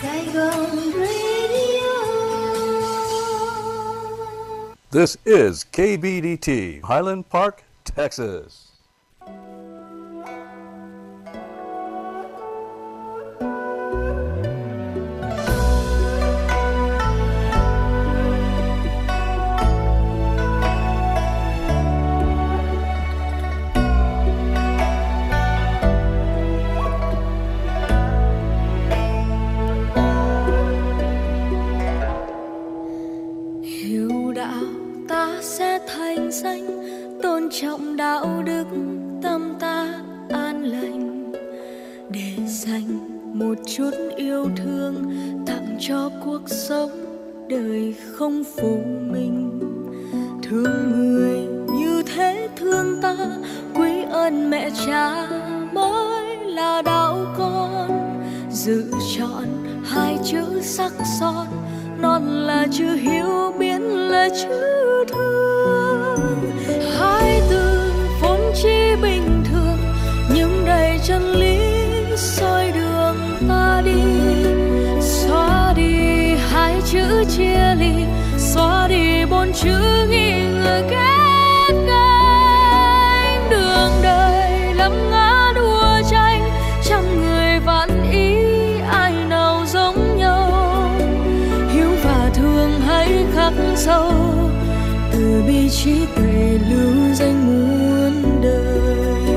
Saigon Radio. This is KBDT, Highland Park, Texas. Trọng đạo đức tâm ta an lành, để dành một chút yêu thương tặng cho cuộc sống đời không phụ mình. Thương người như thế thương ta, quý ơn mẹ cha mới là đạo con. Giữ trọn hai chữ sắc son, non là chữ hiếu, biến là chữ thương. Hai từ vốn chỉ bình thường nhưng đầy chân lý soi đường ta đi. Xóa đi hai chữ chia ly, xóa đi bốn chữ nghi ngờ ghét gánh. Đường đời lắm ngã đua tranh, trăm người vạn ý ai nào giống nhau. Hiếu và thương hãy khắc sâu, từ bi trí tuệ lưu danh muôn đời.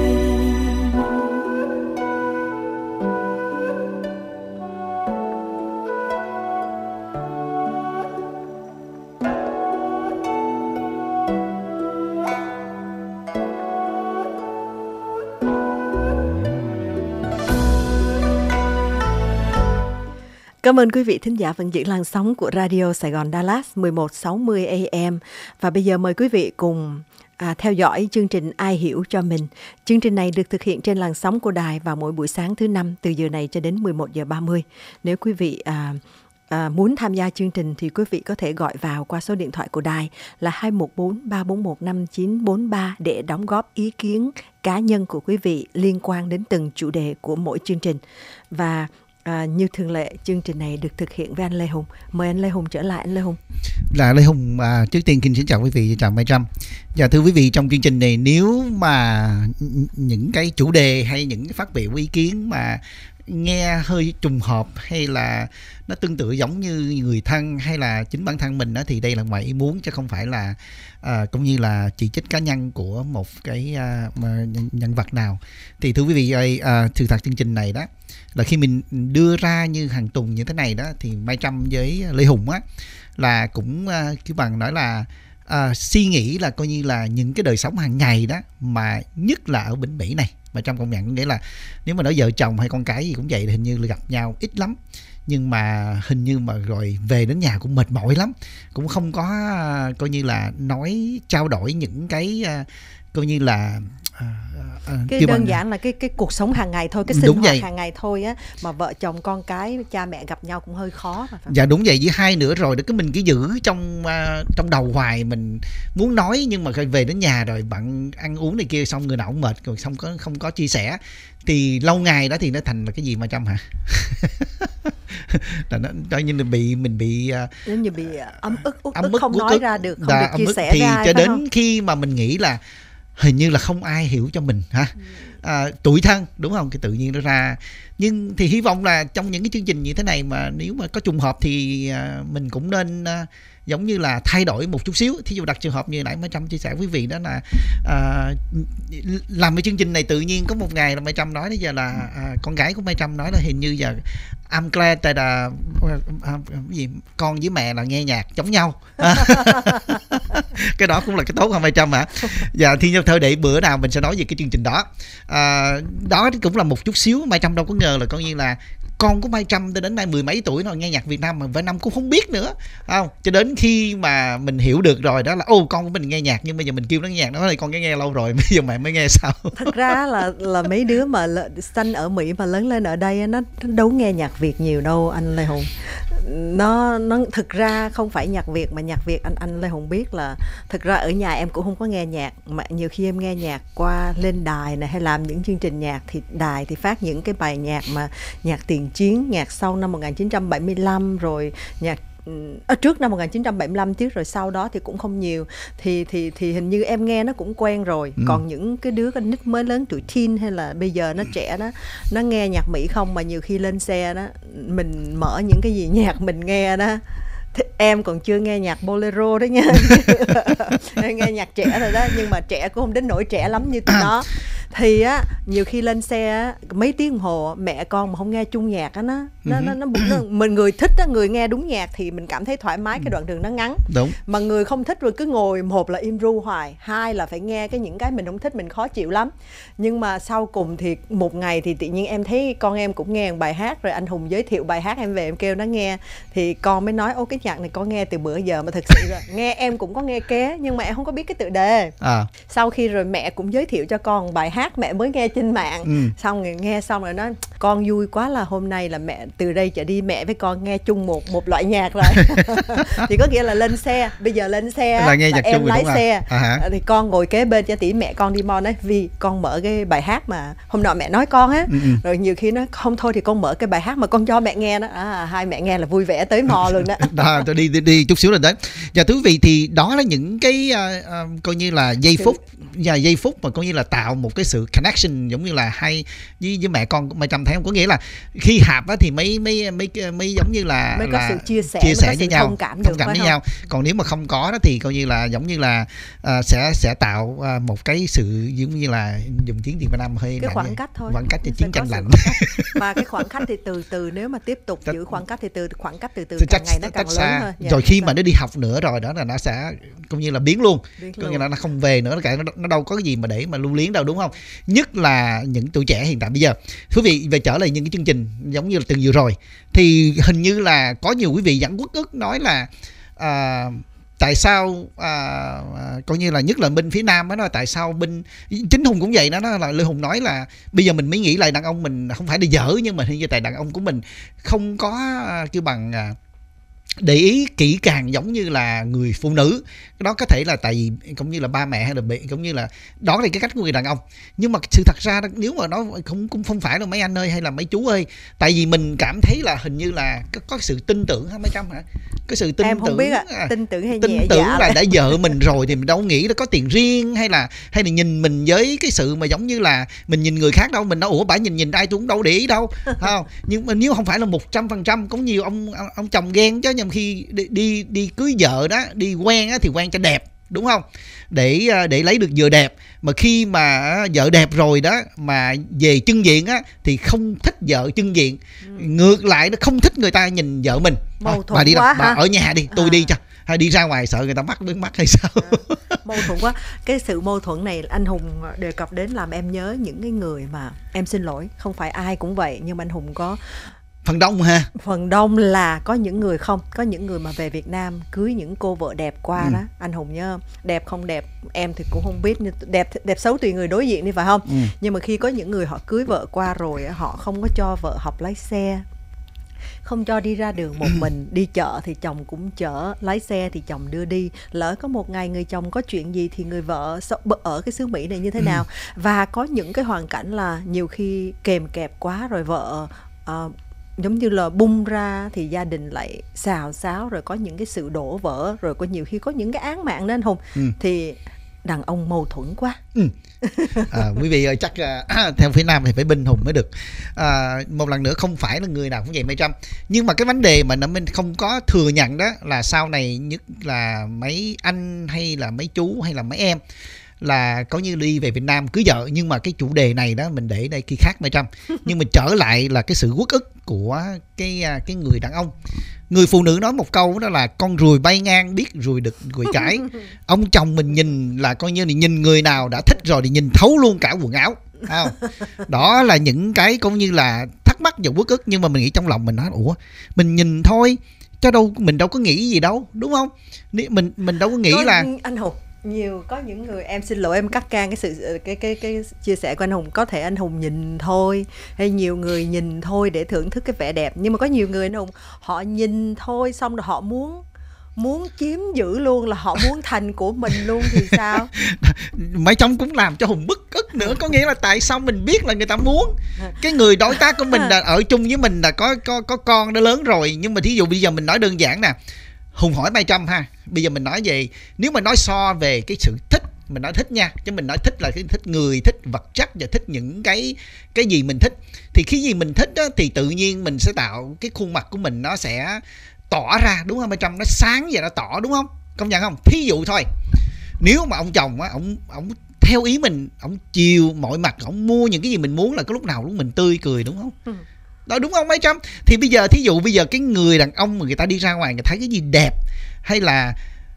Cảm ơn quý vị thính giả vẫn giữ làn sóng của Radio Sài Gòn Dallas 1160 AM. Và bây giờ mời quý vị cùng theo dõi chương trình Ai Hiểu Cho Mình. Chương trình này được thực hiện trên làn sóng của đài vào mỗi buổi sáng thứ Năm từ giờ này cho đến 11 giờ 30. Nếu quý vị muốn tham gia chương trình thì quý vị có thể gọi vào qua số điện thoại của đài là 214-341-5943 để đóng góp ý kiến cá nhân của quý vị liên quan đến từng chủ đề của mỗi chương trình. Và như thường lệ, chương trình này được thực hiện với anh Lê Hùng. Mời anh Lê Hùng trở lại. Anh Lê Hùng. Là Lê Hùng, trước tiên xin chào quý vị, chào Mai Trâm. Và thưa quý vị, trong chương trình này nếu mà những cái chủ đề hay những cái phát biểu ý kiến mà nghe hơi trùng hợp hay là nó tương tự giống như người thân hay là chính bản thân mình đó, thì đây là ngoài ý muốn chứ không phải là cũng như là chỉ trích cá nhân của một cái nhân vật nào. Thì thưa quý vị ơi, sự thật chương trình này đó là khi mình đưa ra như hàng tuần như thế này đó, thì Mai Trâm với Lê Hùng á là cũng kiểu bằng nói là suy nghĩ là coi như là những cái đời sống hàng ngày đó, mà nhất là ở Bỉnh Mỹ này. Mà trong công nhận có nghĩa là nếu mà nói vợ chồng hay con cái gì cũng vậy thì hình như là gặp nhau ít lắm, nhưng mà hình như mà rồi về đến nhà cũng mệt mỏi lắm, cũng không có coi như là nói trao đổi những cái coi như là cái đơn giản là cái cuộc sống hàng ngày thôi, cái sinh hoạt hàng ngày thôi á, mà vợ chồng con cái cha mẹ gặp nhau cũng hơi khó mà. Dạ đúng vậy, với hai nữa rồi đó, cái mình cứ giữ trong đầu hoài, mình muốn nói nhưng mà về đến nhà rồi bạn ăn uống này kia xong người nào cũng mệt rồi, không có chia sẻ thì lâu ngày đó thì nó thành là cái gì mà Trâm hả? Là nó như là mình bị giống như bị ấm ức không nói ra được, không được chia sẻ thì ra, cho đến không? Khi mà mình nghĩ là hình như là không ai hiểu cho mình ha, tủi thân đúng không, cái tự nhiên nó ra. Nhưng thì hy vọng là trong những cái chương trình như thế này mà nếu mà có trùng hợp thì mình cũng nên giống như là thay đổi một chút xíu. Thí dụ đặt trường hợp như nãy Mai Trâm chia sẻ với quý vị đó là làm cái chương trình này tự nhiên có một ngày là Mai Trâm nói bây giờ là con gái của Mai Trâm nói là hình như giờ I'm glad that gì con với mẹ là nghe nhạc giống nhau. Cái đó cũng là cái tốt không Mai Trâm hả? Dạ thì thôi để bữa nào mình sẽ nói về cái chương trình đó. Đó cũng là một chút xíu, Mai Trâm đâu có ngờ là coi như là con của Mai Trâm đến nay 10 mấy tuổi rồi nghe nhạc Việt Nam mà Việt Nam cũng không biết nữa, không? Cho đến khi mà mình hiểu được rồi đó là con của mình nghe nhạc, nhưng bây giờ mình kêu nó nghe nhạc, nó thì con nghe lâu rồi, bây giờ mẹ mới nghe sao? Thật ra là mấy đứa mà sinh ở Mỹ mà lớn lên ở đây nó đâu nghe nhạc Việt nhiều đâu anh Lê Hùng. nó thực ra không phải nhạc Việt, mà nhạc Việt anh Lê Hùng biết là thực ra ở nhà em cũng không có nghe nhạc, mà nhiều khi em nghe nhạc qua lên đài này, hay làm những chương trình nhạc thì đài thì phát những cái bài nhạc mà nhạc tiền chiến, nhạc sau năm 1975, rồi nhạc trước năm 1975 chứ, rồi sau đó thì cũng không nhiều, thì hình như em nghe nó cũng quen rồi. Còn những cái đứa con nít mới lớn tuổi teen hay là bây giờ nó trẻ đó, nó nghe nhạc Mỹ không, mà nhiều khi lên xe đó mình mở những cái gì nhạc mình nghe đó. Em còn chưa nghe nhạc bolero đó nha. Em nghe nhạc trẻ rồi đó, nhưng mà trẻ cũng không đến nỗi trẻ lắm như tụi nó. Thì á, nhiều khi lên xe á, mấy tiếng đồng hồ mẹ con mà không nghe chung nhạc á, mình người thích á, người nghe đúng nhạc thì mình cảm thấy thoải mái, cái đoạn đường nó ngắn. Đúng. Mà người không thích rồi cứ ngồi, một là im ru hoài, hai là phải nghe những cái mình không thích, mình khó chịu lắm. Nhưng mà sau cùng thì một ngày thì tự nhiên em thấy con em cũng nghe một bài hát, rồi anh Hùng giới thiệu bài hát, em về em kêu nó nghe, thì con mới nói: ô, cái nhạc này con nghe từ bữa giờ mà thực sự rồi nghe em cũng có nghe ké, nhưng mà em không có biết cái tựa đề. Sau khi rồi mẹ cũng giới thiệu cho con bài hát mẹ mới nghe trên mạng. Xong rồi nghe xong rồi nói: con vui quá, là hôm nay là mẹ từ đây trở đi mẹ với con nghe chung một loại nhạc rồi. Thì có nghĩa là lên xe, bây giờ lên xe là nghe nhạc em chung lái xe thì con ngồi kế bên cho tỷ mẹ con đi mò, nói vì con mở cái bài hát mà hôm nọ mẹ nói con á. Rồi nhiều khi nó không thôi thì con mở cái bài hát mà con cho mẹ nghe đó. Hai mẹ nghe là vui vẻ tới mò luôn đó. Đó, tôi đi chút xíu rồi đấy. Và thưa quý vị, thì đó là những cái coi như là giây phút mà coi như là tạo một cái sự connection, giống như là hay với mẹ con Mai Trâm thấy không? Có nghĩa là khi hạp á thì mấy giống như là mới có sự chia sẻ với nhau, thông cảm với nhau. Còn nếu mà không có đó thì coi như là giống như là sẽ tạo một cái sự giống như là dùng tiếng Việt Nam hơi cái khoảng cách thôi, khoảng cách cho chiến tranh lạnh. Và cái khoảng cách thì từ nếu mà tiếp tục giữ khoảng cách thì khoảng cách từ càng ngày nó càng lớn hơn. Rồi khi mà nó đi học nữa rồi đó là nó sẽ cũng như là biến luôn. Có nghĩa là nó không về nữa, nó đâu có cái gì mà để mà lưu luyến đâu, đúng không? Nhất là những tuổi trẻ hiện tại bây giờ. Quý vị về trở lại những cái chương trình giống như là từng vừa rồi, thì hình như là có nhiều quý vị vẫn uất ức nói là tại sao coi như là nhất là bên phía Nam đó, tại sao bên chính Hùng cũng vậy đó, là Lê Hùng nói là bây giờ mình mới nghĩ lại đàn ông mình không phải là dở, nhưng mà hiện giờ tại đàn ông của mình không có kêu bằng để ý kỹ càng giống như là người phụ nữ. Cái đó có thể là tại vì cũng như là ba mẹ hay là cũng như là đó là cái cách của người đàn ông. Nhưng mà sự thật ra nếu mà nó cũng không phải là mấy anh ơi hay là mấy chú ơi, tại vì mình cảm thấy là hình như là có sự tin tưởng hả Mai Trâm hả? Cái sự tin em tưởng, không biết tin tưởng hay tin tưởng là đã vợ mình rồi thì mình đâu nghĩ là có tiền riêng hay là nhìn mình với cái sự mà giống như là mình nhìn người khác đâu, mình đâu bả nhìn ai tôi cũng đâu để ý đâu, không? Nhưng mà nếu không phải là 100%, có nhiều ông chồng ghen chứ, nhằm khi đi cưới vợ đó, đi quen á thì quen cho đẹp, đúng không? Để lấy được vợ đẹp, mà khi mà vợ đẹp rồi đó mà về chân diện á thì không thích vợ chân diện, ngược lại nó không thích người ta nhìn vợ mình. Mâu thuẫn bà đi quá bà ở nhà đi, tôi đi cho, hay đi ra ngoài sợ người ta đứng mắt hay sao? Mâu thuẫn quá. Cái sự mâu thuẫn này anh Hùng đề cập đến làm em nhớ những cái người mà em xin lỗi, không phải ai cũng vậy, nhưng mà anh Hùng có phần đông ha. Phần đông là có những người không, có những người mà về Việt Nam cưới những cô vợ đẹp qua đó, anh Hùng nhớ, đẹp không đẹp em thì cũng không biết, nhưng đẹp xấu tùy người đối diện đi, phải không? Nhưng mà khi có những người họ cưới vợ qua rồi, họ không có cho vợ học lái xe, không cho đi ra đường một mình, đi chợ thì chồng cũng chở, lái xe thì chồng đưa đi. Lỡ có một ngày người chồng có chuyện gì thì người vợ ở cái xứ Mỹ này như thế nào. Và có những cái hoàn cảnh là nhiều khi kèm kẹp quá rồi vợ giống như là bung ra thì gia đình lại xào xáo, rồi có những cái sự đổ vỡ, rồi có nhiều khi có những cái án mạng nên Hùng. Thì đàn ông mâu thuẫn quá. Quý vị ơi, chắc theo phía Nam thì phải binh Hùng mới được. Một lần nữa, không phải là người nào cũng vậy Mai Trâm, nhưng mà cái vấn đề mà mình không có thừa nhận đó là sau này, nhất là mấy anh hay là mấy chú hay là mấy em là có như đi về Việt Nam cưới vợ, nhưng mà cái chủ đề này đó mình để đây khi khác Mai Trâm. Nhưng mà trở lại là cái sự uất ức của cái người đàn ông. Người phụ nữ nói một câu đó là con ruồi bay ngang biết ruồi đực ruồi trái. Ông chồng mình nhìn là coi như là nhìn người nào đã thích rồi thì nhìn thấu luôn cả quần áo. Đó là những cái cũng như là thắc mắc và uất ức, nhưng mà mình nghĩ trong lòng mình nói ủa, mình nhìn thôi chứ đâu, mình đâu có nghĩ gì đâu, đúng không? Mình đâu có nghĩ là anh Hùng có những người, em xin lỗi em cắt ngang cái chia sẻ của anh Hùng, có thể anh Hùng nhìn thôi, hay nhiều người nhìn thôi để thưởng thức cái vẻ đẹp, nhưng mà có nhiều người anh Hùng họ nhìn thôi xong rồi họ muốn chiếm giữ luôn, là họ muốn thành của mình luôn thì sao? Mấy chồng cũng làm cho Hùng bức ức nữa, có nghĩa là tại sao mình biết là người ta muốn, cái người đối tác của mình là ở chung với mình là có con đã lớn rồi, nhưng mà thí dụ bây giờ mình nói đơn giản nè, Hùng hỏi Mai Trâm ha, bây giờ mình nói về, nếu mà nói so về cái sự thích, mình nói thích nha, chứ mình nói thích là cái thích người, thích vật chất và thích những cái gì mình thích, thì khi gì mình thích á, thì tự nhiên mình sẽ tạo cái khuôn mặt của mình nó sẽ tỏ ra, đúng không Mai Trâm? Nó sáng và nó tỏ, đúng không? Công nhận không? Thí dụ thôi, nếu mà ông chồng á, ông theo ý mình, ông chiều mọi mặt, ông mua những cái gì mình muốn, là có lúc nào lúc mình tươi cười, đúng không? Đó, đúng không Mai Trâm? Thì bây giờ thí dụ bây giờ cái người đàn ông mà người ta đi ra ngoài, người ta thấy cái gì đẹp, hay là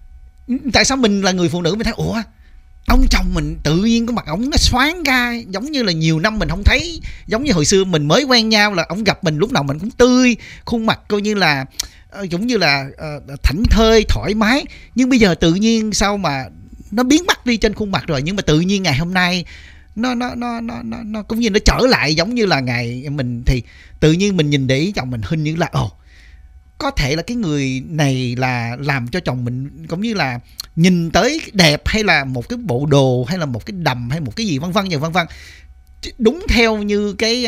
tại sao mình là người phụ nữ mình thấy ủa ông chồng mình tự nhiên cái mặt ổng nó xoáng ra, giống như là nhiều năm mình không thấy, giống như hồi xưa mình mới quen nhau là ổng gặp mình lúc nào mình cũng tươi, khuôn mặt coi như là giống như là thảnh thơi thoải mái, nhưng bây giờ tự nhiên sao mà nó biến mất đi trên khuôn mặt rồi, nhưng mà tự nhiên ngày hôm nay nó cũng như nó trở lại giống như là ngày mình, thì tự nhiên mình nhìn để ý chồng mình hình như là có thể là cái người này là làm cho chồng mình cũng như là nhìn tới đẹp, hay là một cái bộ đồ, hay là một cái đầm, hay một cái gì vân vân đúng theo như cái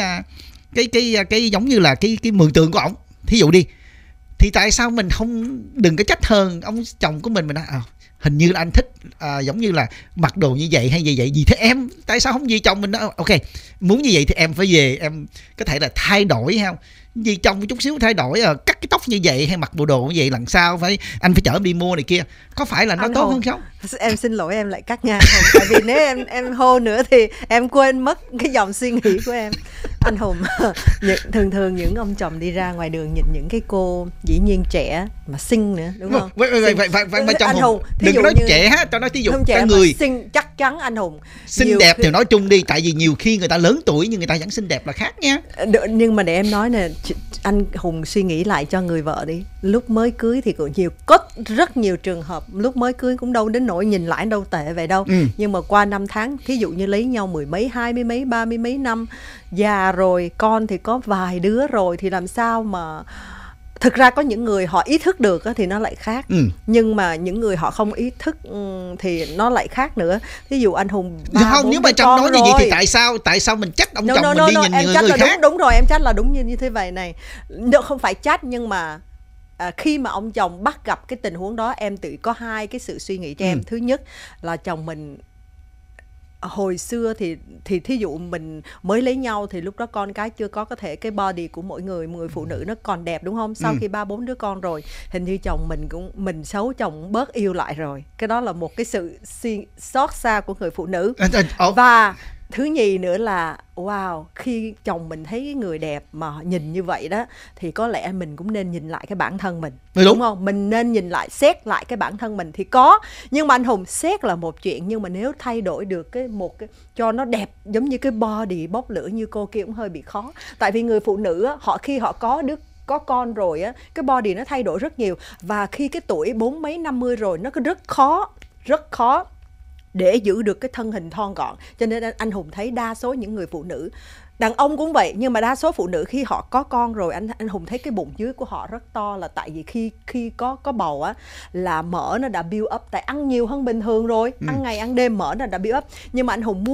giống như là cái mường tượng của ổng, thí dụ đi, thì tại sao mình không đừng có trách hơn ông chồng của mình nói hình như là anh thích giống như là mặc đồ như vậy hay gì thế em, tại sao không gì chồng mình nói ok muốn như vậy thì em phải về em có thể là thay đổi không, vì chồng chút xíu thay đổi cắt cái tóc như vậy hay mặc bộ đồ như vậy, lần sau anh phải chở em đi mua này kia, có phải là nó tốt hơn không? Em xin lỗi em lại cắt ngang Hùng, tại vì nếu em hô nữa thì em quên mất cái dòng suy nghĩ của em. Anh Hùng, thường những ông chồng đi ra ngoài đường nhìn những cái cô dĩ nhiên trẻ mà xinh nữa, đúng không? Vậy chồng Hùng đừng có nói trẻ ha, tao nói thí dụ cái người xinh, chắc chắn anh Hùng xinh đẹp thì nói chung đi, tại vì nhiều khi người ta lớn tuổi nhưng người ta vẫn xinh đẹp là khác nha. Nhưng mà để em nói nè, anh Hùng suy nghĩ lại cho người vợ đi, lúc mới cưới thì cũng có rất nhiều trường hợp lúc mới cưới cũng đâu đến nỗi nhìn lại đâu tệ vậy đâu, nhưng mà qua năm tháng, thí dụ như lấy nhau 10 mấy, 20 mấy, 30 mấy năm, già rồi, con thì có vài đứa rồi, thì làm sao mà thực ra có những người họ ý thức được thì nó lại khác, nhưng mà những người họ không ý thức thì nó lại khác nữa. Thí dụ anh Hùng không, nếu mà Trâm nói như vậy thì tại sao mình trách ông chồng mình đi nhìn em người trách là khác? đúng rồi, em trách là đúng như thế vậy này, không phải trách, nhưng mà khi mà ông chồng bắt gặp cái tình huống đó, em tự có hai cái sự suy nghĩ cho em. Thứ nhất là chồng mình hồi xưa thì thí dụ mình mới lấy nhau thì lúc đó con cái chưa có thể cái body của mỗi người phụ nữ nó còn đẹp, đúng không? Sau khi 3-4 đứa con rồi, hình như chồng mình xấu, chồng bớt yêu lại rồi. Cái đó là một cái sự xót xa của người phụ nữ. Và thứ nhì nữa là wow, khi chồng mình thấy cái người đẹp mà nhìn như vậy đó, thì có lẽ mình cũng nên nhìn lại cái bản thân mình, đúng không? Mình nên nhìn lại, xét lại cái bản thân mình thì có. Nhưng mà anh Hùng, xét là một chuyện, nhưng mà nếu thay đổi được một cái cho nó đẹp giống như cái body bốc lửa như cô kia cũng hơi bị khó. Tại vì người phụ nữ khi họ có con rồi á, cái body nó thay đổi rất nhiều, và khi cái tuổi 40 mấy 50 rồi nó rất khó để giữ được cái thân hình thon gọn. Cho nên anh Hùng thấy đa số những người phụ nữ, đàn ông cũng vậy, nhưng mà đa số phụ nữ khi họ có con rồi, anh Hùng thấy cái bụng dưới của họ rất to, là tại vì khi có bầu á, là mỡ nó đã build up, tại ăn nhiều hơn bình thường rồi, ăn ngày ăn đêm mỡ nó đã build up. Nhưng mà anh Hùng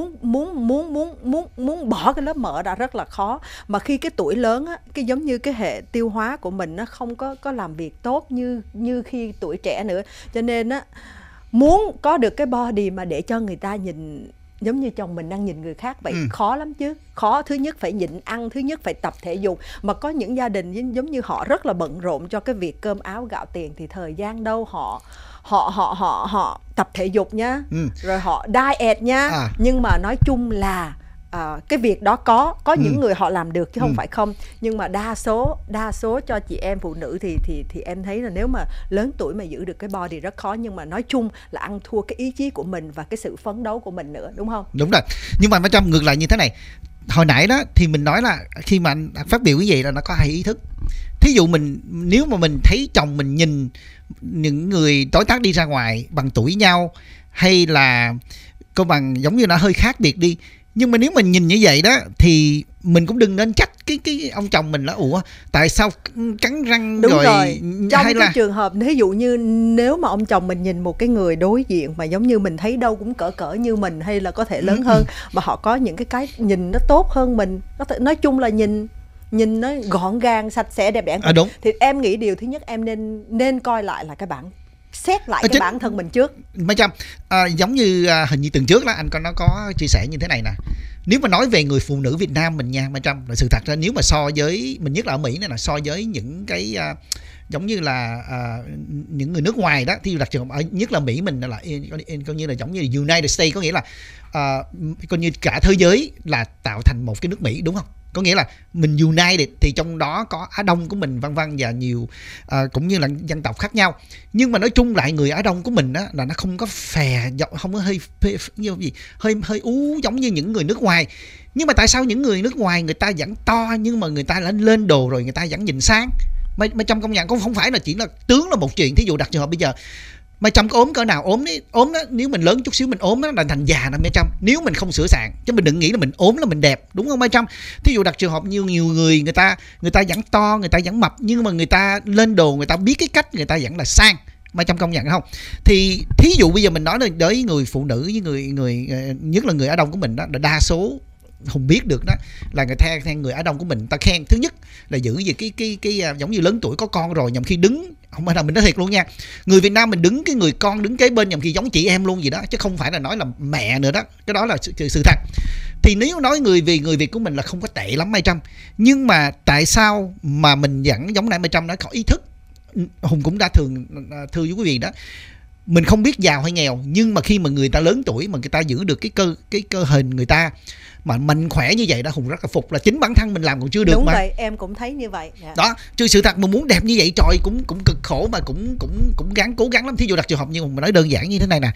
muốn bỏ cái lớp mỡ đã rất là khó. Mà khi cái tuổi lớn á, cái giống như cái hệ tiêu hóa của mình nó không có làm việc tốt như khi tuổi trẻ nữa. Cho nên á, muốn có được cái body mà để cho người ta nhìn giống như chồng mình đang nhìn người khác vậy, khó lắm chứ. Khó, thứ nhất phải nhịn ăn, thứ nhất phải tập thể dục. Mà có những gia đình giống như họ rất là bận rộn cho cái việc cơm áo gạo tiền, thì thời gian đâu họ tập thể dục nha, rồi họ diet nha. Nhưng mà nói chung là cái việc đó có những người họ làm được chứ không phải không. Nhưng mà đa số cho chị em phụ nữ thì em thấy là nếu mà lớn tuổi mà giữ được cái body rất khó. Nhưng mà nói chung là ăn thua cái ý chí của mình và cái sự phấn đấu của mình nữa, đúng không? Đúng rồi. Nhưng mà Trâm ngược lại như thế này, hồi nãy đó thì mình nói là khi mà anh phát biểu cái gì là nó có hai ý thức. Thí dụ nếu mà mình thấy chồng mình nhìn những người đối tác đi ra ngoài bằng tuổi nhau, hay là công bằng giống như nó hơi khác biệt đi. Nhưng mà nếu mình nhìn như vậy đó thì mình cũng đừng nên trách cái ông chồng mình là ủa tại sao cắn răng. Đúng rồi trong hay cái là trường hợp ví dụ như nếu mà ông chồng mình nhìn một cái người đối diện mà giống như mình thấy đâu cũng cỡ như mình hay là có thể lớn hơn, mà họ có những cái nhìn nó tốt hơn mình, có thể nói chung là nhìn nó gọn gàng, sạch sẽ, đẹp đẽ. Đúng. Thì em nghĩ điều thứ nhất em nên coi lại là cái xét lại cái bản thân mình trước. Mấy Trâm, giống như hình như tuần trước đó anh nó có chia sẻ như thế này nè. Nếu mà nói về người phụ nữ Việt Nam mình nha Mai Trâm, là sự thật ra nếu mà so với mình, nhất là ở Mỹ này, là so với những cái giống như là những người nước ngoài đó, thì đặc trường ở nhất là Mỹ mình là coi như là giống như là United States, có nghĩa là coi như cả thế giới là tạo thành một cái nước Mỹ, đúng không? Có nghĩa là mình United thì trong đó có Á Đông của mình vân vân và nhiều cũng như là dân tộc khác nhau. Nhưng mà nói chung lại người Á Đông của mình á là nó không có phè, không có hơi ú giống như những người nước ngoài. Nhưng mà tại sao những người nước ngoài người ta vẫn to nhưng mà người ta lên đồ rồi người ta vẫn nhìn sang? Mà trong công nhận cũng không phải là chỉ là tướng là một chuyện. Thí dụ đặt trường hợp bây giờ Mai Trâm có ốm cỡ nào ốm đó, nếu mình lớn chút xíu mình ốm đó là thành già nè Mai Trâm, nếu mình không sửa soạn, chứ mình đừng nghĩ là mình ốm là mình đẹp, đúng không Mai Trâm? Thí dụ đặt trường hợp nhiều người người ta vẫn to, người ta vẫn mập, nhưng mà người ta lên đồ, người ta biết cái cách, người ta vẫn là sang. Mai Trâm công nhận không? Thì thí dụ bây giờ mình nói đến người phụ nữ với người nhất là người Á Đông của mình đó, đa số Hùng biết được đó là người ta khen người Á Đông của mình, ta khen thứ nhất là giữ về cái giống như lớn tuổi có con rồi, nhằm khi đứng, không phải là mình nói thiệt luôn nha, người Việt Nam mình đứng cái người con đứng kế bên nhằm khi giống chị em luôn gì đó, chứ không phải là nói là mẹ nữa đó, cái đó là sự thật. Thì nếu nói người Việt của mình là không có tệ lắm Mai Trâm, nhưng mà tại sao mà mình vẫn giống nãy Mai Trâm nói có ý thức, Hùng cũng đã thường thưa với quý vị đó, mình không biết giàu hay nghèo, nhưng mà khi mà người ta lớn tuổi mà người ta giữ được cái cơ hình người ta mà mạnh khỏe như vậy đó, Hùng rất là phục, là chính bản thân mình làm còn chưa được. Đúng mà vậy, em cũng thấy như vậy. Đó, chứ sự thật mà muốn đẹp như vậy trời cũng cực khổ, mà cũng cố gắng lắm. Thí dụ đặt trường hợp như Hùng mà nói đơn giản như thế này nè,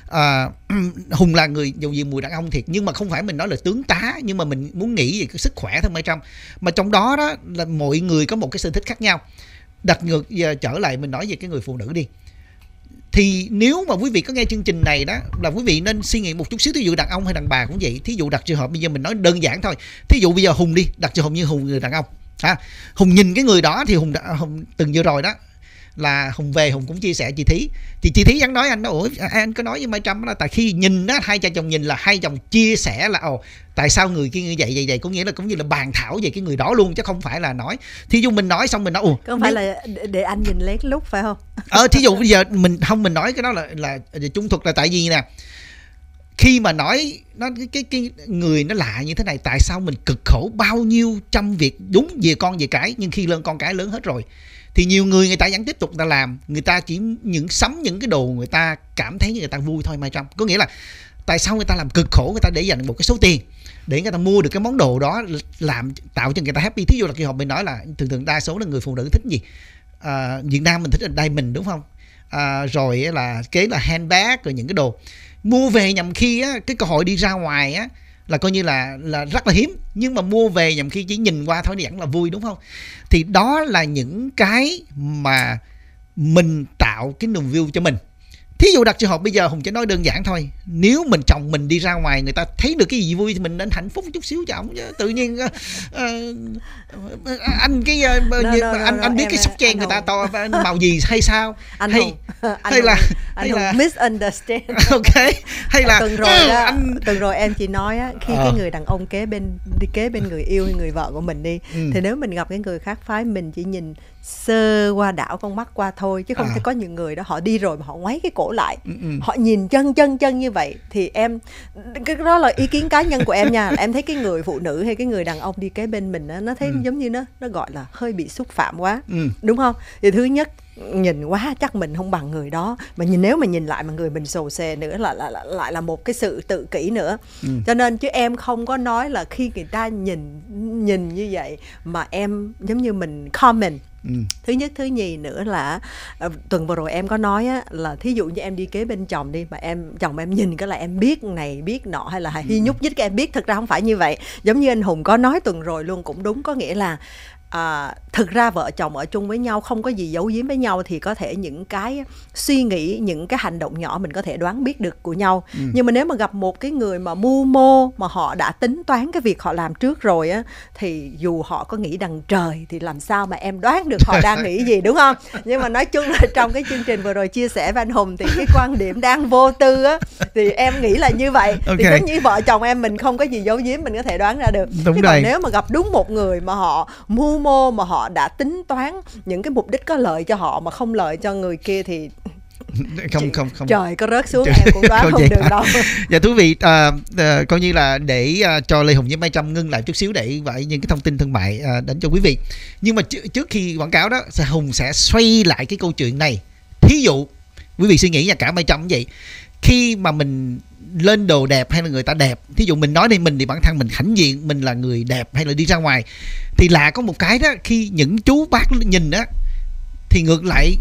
Hùng là người dù gì mùi đàn ông thiệt, nhưng mà không phải mình nói là tướng tá, nhưng mà mình muốn nghĩ về cái sức khỏe thôi Mai Trâm. Mà trong đó đó là mọi người có một cái sở thích khác nhau. Đặt ngược giờ trở lại mình nói về cái người phụ nữ đi, thì nếu mà quý vị có nghe chương trình này đó là quý vị nên suy nghĩ một chút xíu. Thí dụ đàn ông hay đàn bà cũng vậy. Thí dụ đặt trường hợp bây giờ mình nói đơn giản thôi, thí dụ bây giờ Hùng đi, đặt trường hợp như Hùng người đàn ông ha, Hùng nhìn cái người đó thì Hùng từng vừa rồi đó là Hùng về Hùng cũng chia sẻ chị Thí, thì chị Thí vẫn nói anh đó, ủa anh có nói với Mai Trâm là tại khi nhìn đó, hai cha chồng nhìn là hai chồng chia sẻ là tại sao người kia như vậy, có nghĩa là cũng như là bàn thảo về cái người đó luôn, chứ không phải là nói. Thí dụ mình nói xong mình nói không phải là để anh nhìn lén lút phải không? Thí dụ bây giờ mình nói cái đó là trung thuật, là tại vì nè, khi mà nói nó cái người nó lạ như thế này, tại sao mình cực khổ bao nhiêu trăm việc đúng về con về cái, nhưng khi con cái lớn hết rồi thì nhiều người ta vẫn tiếp tục ta làm, người ta chỉ sắm những cái đồ người ta cảm thấy như người ta vui thôi Mai Trâm. Có nghĩa là tại sao người ta làm cực khổ, người ta để dành một cái số tiền để người ta mua được cái món đồ đó, làm tạo cho người ta happy. Thí dụ là khi họ mình nói là thường đa số là người phụ nữ thích gì, Việt Nam mình thích là diamond đúng không, rồi là kế là handbag, rồi những cái đồ mua về nhằm khi á, cái cơ hội đi ra ngoài á là coi như là rất là hiếm, nhưng mà mua về nhằm khi chỉ nhìn qua thôi thì vẫn là vui đúng không? Thì đó là những cái mà mình tạo cái niềm vui cho mình. Thí dụ đặt trường hợp bây giờ Hùng chỉ nói đơn giản thôi, nếu mình chồng mình đi ra ngoài người ta thấy được cái gì vui thì mình nên hạnh phúc chút xíu cho ổng chứ. Tự nhiên anh biết cái sóc chen người ta to màu gì hay sao? Anh hay là misunderstand. Ok, hay là tuần rồi em chỉ nói á, khi cái người đàn ông đi kế bên người yêu hay người vợ của mình đi, thì nếu mình gặp cái người khác phái, mình chỉ nhìn sơ qua đảo con mắt qua thôi, chứ không thể có những người đó họ đi rồi mà họ ngoáy cái cổ lại, họ nhìn chân như vậy. Thì cái đó là ý kiến cá nhân của em nha, em thấy cái người phụ nữ hay cái người đàn ông đi kế bên mình đó, nó thấy giống như nó gọi là hơi bị xúc phạm quá, đúng không? Thì thứ nhất, nhìn quá chắc mình không bằng người đó, mà nếu mà nhìn lại mà người mình sồ sề nữa lại là một cái sự tự kỷ nữa. Cho nên chứ em không có nói là khi người ta nhìn như vậy mà em giống như mình comment. Thứ nhất, thứ nhì nữa là tuần vừa rồi em có nói á, là thí dụ như em đi kế bên chồng đi, mà chồng em nhìn cái là em biết này biết nọ, hay là hi nhúc nhích cái em biết. Thực ra không phải như vậy. Giống như anh Hùng có nói tuần rồi luôn cũng đúng, có nghĩa là thực ra vợ chồng ở chung với nhau không có gì giấu giếm với nhau thì có thể những cái suy nghĩ, những cái hành động nhỏ mình có thể đoán biết được của nhau. Nhưng mà nếu mà gặp một cái người mà mưu mô, mà họ đã tính toán cái việc họ làm trước rồi á, thì dù họ có nghĩ đằng trời thì làm sao mà em đoán được họ đang nghĩ gì, đúng không? Nhưng mà nói chung là trong cái chương trình vừa rồi chia sẻ với anh Hùng thì cái quan điểm đang vô tư á, thì em nghĩ là như vậy. Thì tất nhiên vợ chồng em mình không có gì giấu giếm, mình có thể đoán ra được. Nhưng mà nếu mà gặp đúng một người mà họ mưu mô, mà họ đã tính toán những cái mục đích có lợi cho họ mà không lợi cho người kia thì không trời có rớt xuống em cũng đoán không được đâu. Dạ thú vị, coi như là để cho Lê Hùng với Mai Trâm ngưng lại chút xíu để vậy những cái thông tin thương mại đến cho quý vị. Nhưng mà trước khi quảng cáo đó, Hùng sẽ xoay lại cái câu chuyện này. Thí dụ quý vị suy nghĩ nha, cả Mai Trâm cũng vậy, khi mà mình lên đồ đẹp hay là người ta đẹp, thí dụ mình nói đây, mình thì bản thân mình hãnh diện mình là người đẹp hay là đi ra ngoài, thì là có một cái đó, khi những chú bác nhìn á thì ngược lại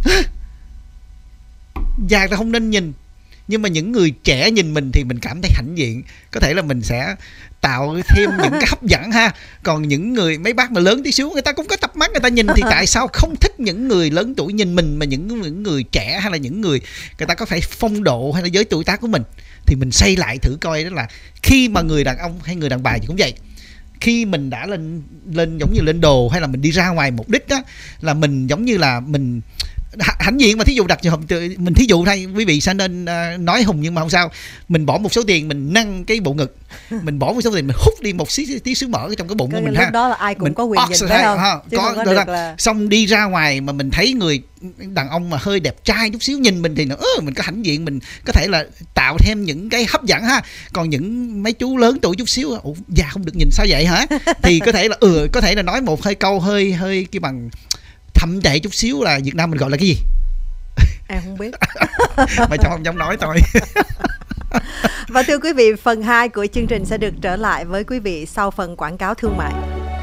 già ta không nên nhìn, nhưng mà những người trẻ nhìn mình thì mình cảm thấy hãnh diện, có thể là mình sẽ tạo thêm những cái hấp dẫn ha. Còn những người mấy bác mà lớn tí xíu người ta cũng có cặp mắt người ta nhìn, thì tại sao không thích những người lớn tuổi nhìn mình, mà những người trẻ hay là những người ta có phải phong độ hay là giới tuổi tác của mình. Thì mình xây lại thử coi, đó là khi mà người đàn ông hay người đàn bà gì cũng vậy, khi mình đã lên giống như lên đồ hay là mình đi ra ngoài mục đích đó, là mình giống như là mình hãnh diện. Mà thí dụ đặt trường hợp mình, thí dụ thay quý vị sẽ nên nói Hùng, nhưng mà không sao, mình bỏ một số tiền mình nâng cái bộ ngực, mình bỏ một số tiền mình hút đi một tí xíu mỡ trong cái bụng của mình ha. Đó là ai cũng mình có quyền nhìn phải không? Chứ có không có là... Xong đi ra ngoài mà mình thấy người đàn ông mà hơi đẹp trai chút xíu nhìn mình thì mình có hãnh diện, mình có thể là tạo thêm những cái hấp dẫn ha. Còn những mấy chú lớn tuổi chút xíu, già không được nhìn sao vậy hả? Thì có thể là có thể là nói một hơi câu hơi cái bằng thậm tệ chút xíu, là Việt Nam mình gọi là cái gì? Em không biết. Mà cháu không dám nói thôi. Và thưa quý vị, phần 2 của chương trình sẽ được trở lại với quý vị sau phần quảng cáo thương mại.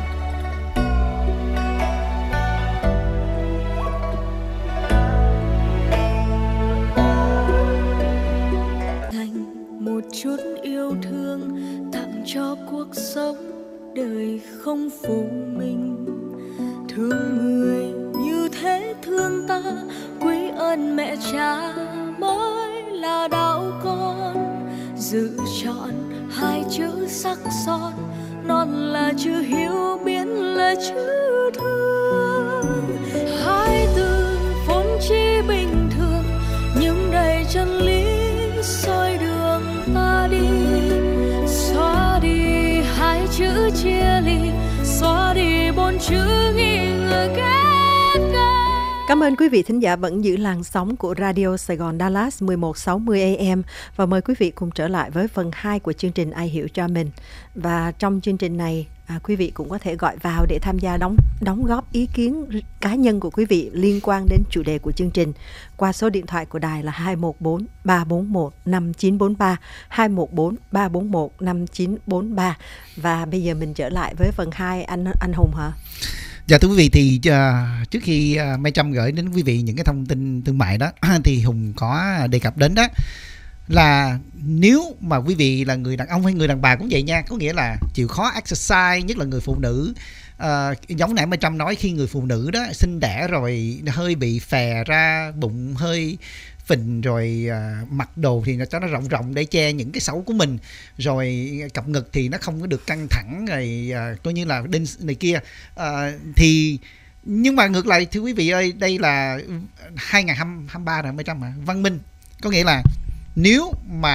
Dành một chút yêu thương tặng cho cuộc sống, đời không phụ mình. Thương người như thế thương ta, quý ơn mẹ cha mới là đạo con. Giữ trọn hai chữ sắc son, non là chữ hiếu, biến là chữ thương. Hai từ vốn chỉ bình thường nhưng đầy chân lý soi đường ta đi. Xóa đi hai chữ chia ly, xóa đi bốn chữ nghi ngờ ghét gác. Cảm ơn quý vị thính giả vẫn giữ làn sóng của Radio Sài Gòn Dallas 1160 AM, và mời quý vị cùng trở lại với phần 2 của chương trình Ai Hiểu Cho Mình. Và trong chương trình này, quý vị cũng có thể gọi vào để tham gia đóng góp ý kiến cá nhân của quý vị liên quan đến chủ đề của chương trình qua số điện thoại của đài là 214 341 5943, 214 341 5943. Và bây giờ mình trở lại với phần 2, anh Hùng hả? Dạ thưa quý vị, thì trước khi Mai Trâm gửi đến quý vị những cái thông tin thương mại đó thì Hùng có đề cập đến đó là nếu mà quý vị là người đàn ông hay người đàn bà cũng vậy nha, có nghĩa là chịu khó exercise, nhất là người phụ nữ. Giống nãy Mai Trâm nói, khi người phụ nữ đó sinh đẻ rồi hơi bị phè ra, bụng hơi phình rồi, mặc đồ thì cho nó rộng rộng để che những cái xấu của mình, rồi cặp ngực thì nó không có được căng thẳng rồi, coi như là đinh này kia, thì nhưng mà ngược lại thưa quý vị ơi, đây là 2023 rồi Mai Trâm mà văn minh, có nghĩa là nếu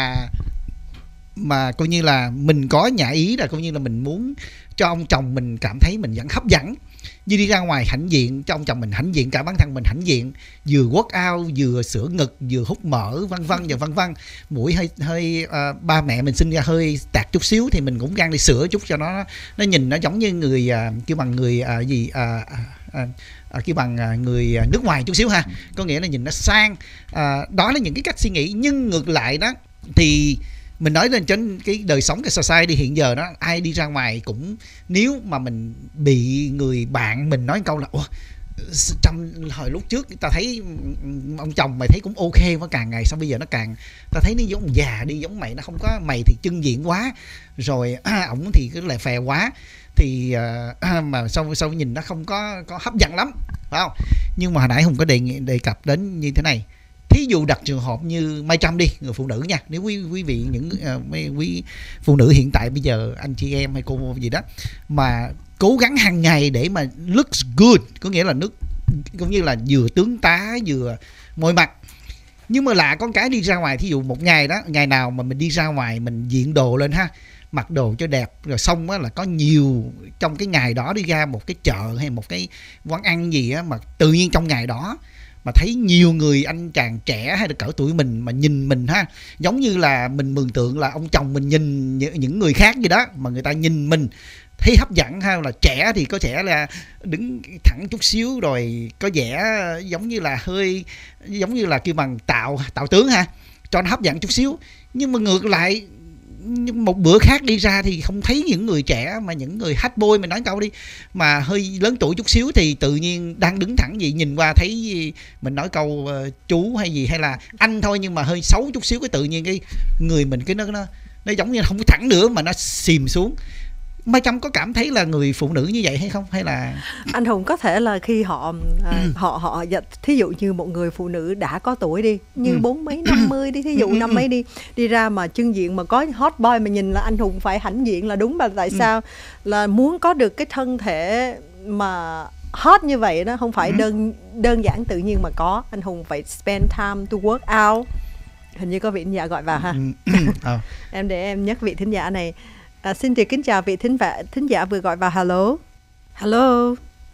mà coi như là mình có nhã ý, là coi như là mình muốn cho ông chồng mình cảm thấy mình vẫn hấp dẫn, như đi ra ngoài hãnh diện cho ông chồng mình, hãnh diện cả bản thân mình, hãnh diện vừa work out, vừa sửa ngực, vừa hút mỡ, vân vân và vân vân. Mũi hơi ba mẹ mình sinh ra hơi tạt chút xíu thì mình cũng gan đi sửa chút cho nó nhìn nó giống như người kêu bằng người kêu bằng người nước ngoài chút xíu ha, có nghĩa là nhìn nó sang. Đó là những cái cách suy nghĩ. Nhưng ngược lại đó thì mình nói lên trên cái đời sống, cái society hiện giờ đó, ai đi ra ngoài cũng, nếu mà mình bị người bạn mình nói một câu là trong hồi lúc trước ta thấy ông chồng mày thấy cũng ok, mà càng ngày sau bây giờ nó càng ta thấy nó giống già đi, giống mày, nó không có, mày thì trưng diện quá rồi, ổng thì cứ lè phè quá, thì mà sau nhìn nó không có hấp dẫn lắm, phải không? Nhưng mà hồi nãy Hùng có đề cập đến như thế này. Thí dụ đặt trường hợp như Mai Trâm đi, người phụ nữ nha. Nếu quý vị những quý phụ nữ hiện tại bây giờ, anh chị em hay cô gì đó, mà cố gắng hàng ngày để mà looks good, có nghĩa là cũng như là vừa tướng tá vừa mọi mặt. Nhưng mà lạ con cái đi ra ngoài, thí dụ một ngày đó, ngày nào mà mình đi ra ngoài mình diện đồ lên ha, mặc đồ cho đẹp, rồi xong á là có nhiều trong cái ngày đó đi ra một cái chợ hay một cái quán ăn gì á, mà tự nhiên trong ngày đó mà thấy nhiều người anh chàng trẻ hay là cỡ tuổi mình mà nhìn mình ha, giống như là mình mường tượng là ông chồng mình nhìn những người khác gì đó, mà người ta nhìn mình thấy hấp dẫn ha, là trẻ thì có thể là đứng thẳng chút xíu, rồi có vẻ giống như là hơi giống như là kêu bằng tạo tướng ha, cho nó hấp dẫn chút xíu. Nhưng mà ngược lại một bữa khác đi ra thì không thấy những người trẻ, mà những người hot boy mình nói câu đi, mà hơi lớn tuổi chút xíu thì tự nhiên đang đứng thẳng vậy, nhìn qua thấy mình nói câu chú hay gì hay là anh thôi, nhưng mà hơi xấu chút xíu, cái tự nhiên cái người mình cái nó giống như không có thẳng nữa mà nó xìm xuống. Mai Trâm có cảm thấy là người phụ nữ như vậy hay không, hay là anh Hùng có thể là khi họ thí dụ như một người phụ nữ đã có tuổi đi, như 40 mấy 50 đi, thí dụ 50 mấy đi ra mà trưng diện mà có hot boy mà nhìn là anh Hùng phải hãnh diện là đúng. Mà tại sao là muốn có được cái thân thể mà hot như vậy đó, không phải đơn giản tự nhiên mà có. Anh Hùng phải spend time to work out. Hình như có vị thính giả gọi vào ha. Em để em nhắc vị thính giả này. Xin được kính chào vị thính giả vừa gọi vào. Hello.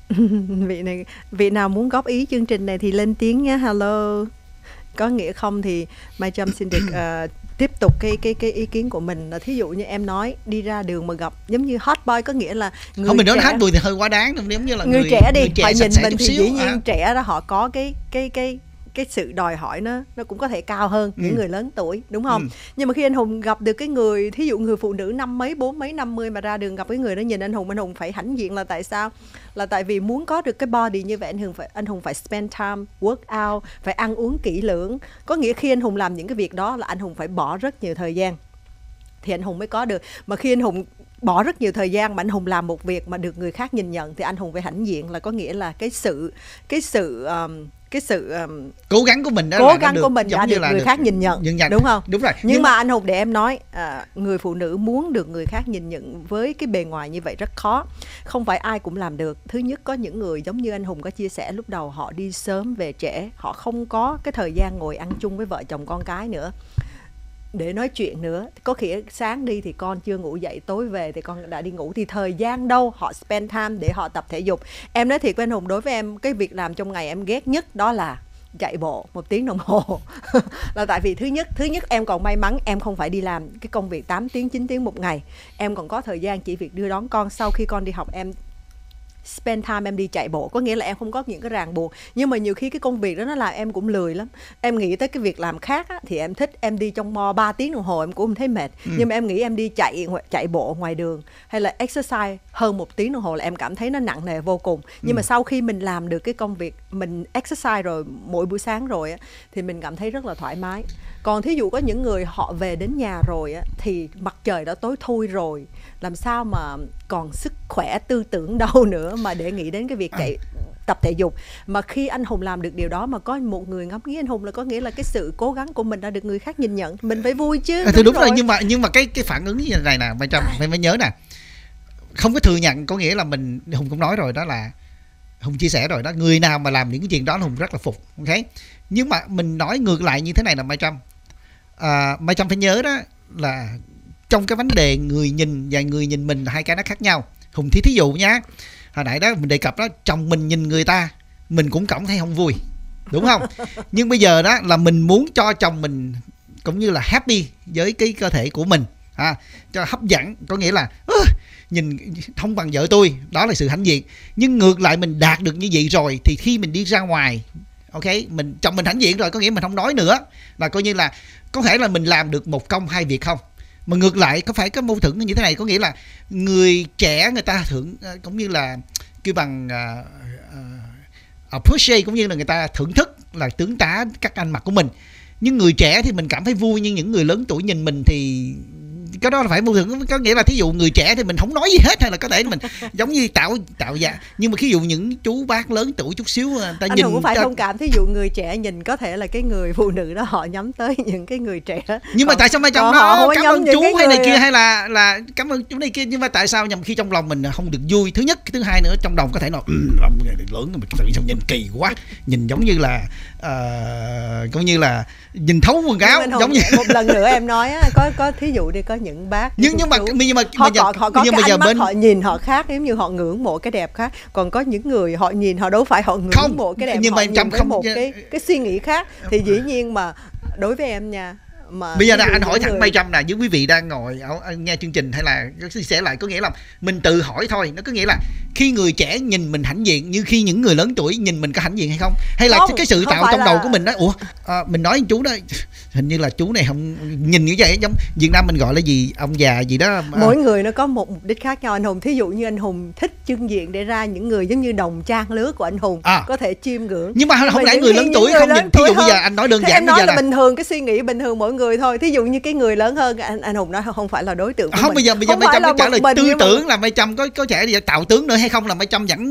Vị nào muốn góp ý chương trình này thì lên tiếng nhé. Hello. Có nghĩa không thì Mai Trâm xin được tiếp tục cái ý kiến của mình. Là thí dụ như em nói đi ra đường mà gặp giống như hot boy, có nghĩa là người không, mình nói trẻ, hot boy thì hơi quá đáng, giống như là người trẻ đi, trẻ họ nhìn mình thì xíu, dĩ nhiên trẻ đó họ có cái sự đòi hỏi nó cũng có thể cao hơn những người lớn tuổi, đúng không? Nhưng mà khi anh Hùng gặp được cái người, thí dụ người phụ nữ 50 mấy 40 mấy 50 mà ra đường gặp cái người đó nhìn anh Hùng phải hãnh diện là tại sao? Là tại vì muốn có được cái body như vậy anh Hùng phải spend time work out, phải ăn uống kỹ lưỡng. Có nghĩa khi anh Hùng làm những cái việc đó là anh Hùng phải bỏ rất nhiều thời gian thì anh Hùng mới có được. Mà khi anh Hùng bỏ rất nhiều thời gian mà anh Hùng làm một việc mà được người khác nhìn nhận thì anh Hùng phải hãnh diện, là có nghĩa là cái sự cố gắng của mình đó, cố gắng của mình đã được người khác nhìn nhận, đúng không? Đúng rồi. Nhưng mà anh Hùng để em nói, người phụ nữ muốn được người khác nhìn nhận với cái bề ngoài như vậy rất khó, không phải ai cũng làm được. Thứ nhất, có những người giống như anh Hùng có chia sẻ lúc đầu, họ đi sớm về trễ, họ không có cái thời gian ngồi ăn chung với vợ chồng con cái nữa để nói chuyện nữa. Có khi sáng đi thì con chưa ngủ dậy, tối về thì con đã đi ngủ, thì thời gian đâu họ spend time để họ tập thể dục. Em nói thiệt với anh Hùng, đối với em cái việc làm trong ngày em ghét nhất đó là chạy bộ 1 tiếng đồng hồ. Là tại vì thứ nhất em còn may mắn em không phải đi làm cái công việc 8 tiếng 9 tiếng một ngày, em còn có thời gian chỉ việc đưa đón con. Sau khi con đi học em spend time em đi chạy bộ, có nghĩa là em không có những cái ràng buộc. Nhưng mà nhiều khi cái công việc đó nó làm em cũng lười lắm. Em nghĩ tới cái việc làm khác á, thì em thích em đi trong mall 3 tiếng đồng hồ em cũng không thấy mệt. Nhưng mà em nghĩ em đi chạy bộ ngoài đường hay là exercise hơn 1 tiếng đồng hồ là em cảm thấy nó nặng nề vô cùng. Nhưng mà sau khi mình làm được cái công việc, mình exercise rồi mỗi buổi sáng rồi á, thì mình cảm thấy rất là thoải mái. Còn thí dụ có những người họ về đến nhà rồi á, thì mặt trời đã tối thui rồi, làm sao mà còn sức khỏe tư tưởng đâu nữa mà để nghĩ đến cái việc tập thể dục. Mà khi anh Hùng làm được điều đó mà có một người ngắm nghía anh Hùng là có nghĩa là cái sự cố gắng của mình đã được người khác nhìn nhận, mình phải vui chứ. Đúng rồi. Nhưng mà cái phản ứng như này nè, Mai Trâm phải nhớ nè, không có thừa nhận, có nghĩa là mình, Hùng cũng nói rồi đó, là Hùng chia sẻ rồi đó, người nào mà làm những cái chuyện đó Hùng rất là phục, ok. Nhưng mà mình nói ngược lại như thế này là Mai Trâm, Mai Trâm phải nhớ đó là trong cái vấn đề người nhìn và người nhìn mình là hai cái nó khác nhau. Hùng thí dụ nhá, hồi nãy đó mình đề cập đó, chồng mình nhìn người ta mình cũng cảm thấy không vui, đúng không? Nhưng bây giờ đó là mình muốn cho chồng mình cũng như là happy với cái cơ thể của mình, cho hấp dẫn, có nghĩa là nhìn không bằng vợ tôi, đó là sự hãnh diện. Nhưng ngược lại mình đạt được như vậy rồi thì khi mình đi ra ngoài, ok, chồng mình hãnh diện rồi, có nghĩa mình không nói nữa, là coi như là có thể là mình làm được một công hai việc không. Mà ngược lại có phải có mâu thuẫn như thế này, có nghĩa là người trẻ người ta cũng như là kêu bằng appreciate, cũng như là người ta thưởng thức là tướng tá các ăn mặc của mình. Nhưng người trẻ thì mình cảm thấy vui, nhưng những người lớn tuổi nhìn mình thì cái đó là phải mâu thuẫn. Có nghĩa là thí dụ người trẻ thì mình không nói gì hết, hay là có thể mình giống như tạo dạ, nhưng mà thí dụ những chú bác lớn tuổi chút xíu người ta anh nhìn cũng phải thông cảm. Thí dụ người trẻ nhìn có thể là cái người phụ nữ đó họ nhắm tới những cái người trẻ, nhưng mà tại sao Mai Trâm nó cảm ơn chú hay này kia, hay là cảm ơn chú này kia, nhưng mà tại sao nhầm khi trong lòng mình không được vui, thứ nhất. Cái thứ hai nữa, trong lòng có thể nói ông này lớn mà tự sao nhìn kỳ quá, nhìn giống như là coi như là nhìn thấu quần áo, giống như một lần nữa em nói á, có thí dụ đi, có những bác nhưng mà họ có cái ánh mắt họ nhìn họ khác, giống như họ ngưỡng mộ cái đẹp khác, còn có những người họ nhìn họ đâu phải họ ngưỡng mộ cái đẹp, nhưng mà họ nhìn với một cái suy nghĩ khác. Thì dĩ nhiên mà đối với em nha, mà bây giờ anh hỏi thẳng Mai Trâm nè, với quý vị đang ngồi nghe chương trình hay là chia sẻ lại, có nghĩa là mình tự hỏi thôi, nó có nghĩa là khi người trẻ nhìn mình hãnh diện như khi những người lớn tuổi nhìn mình có hãnh diện hay không, hay là cái sự tạo trong đầu của mình đó, mình nói chú đó hình như là chú này không nhìn như vậy, giống Việt Nam mình gọi là gì, ông già gì đó. Mỗi người nó có một mục đích khác nhau anh Hùng. Thí dụ như anh Hùng thích trưng diện để ra những người giống như đồng trang lứa của anh Hùng có thể chiêm ngưỡng, nhưng mà không lẽ người lớn tuổi không nhìn. Thí dụ bây giờ anh nói đơn giản, em nói là bình thường, cái suy nghĩ bình thường mỗi người thôi. Thí dụ như cái người lớn hơn, anh Hùng nói không phải là đối tượng của không mình. Bây giờ Mai Trâm mới trả lời tư tưởng là Mai Trâm có trẻ đi tạo tướng nữa hay không, là Mai Trâm vẫn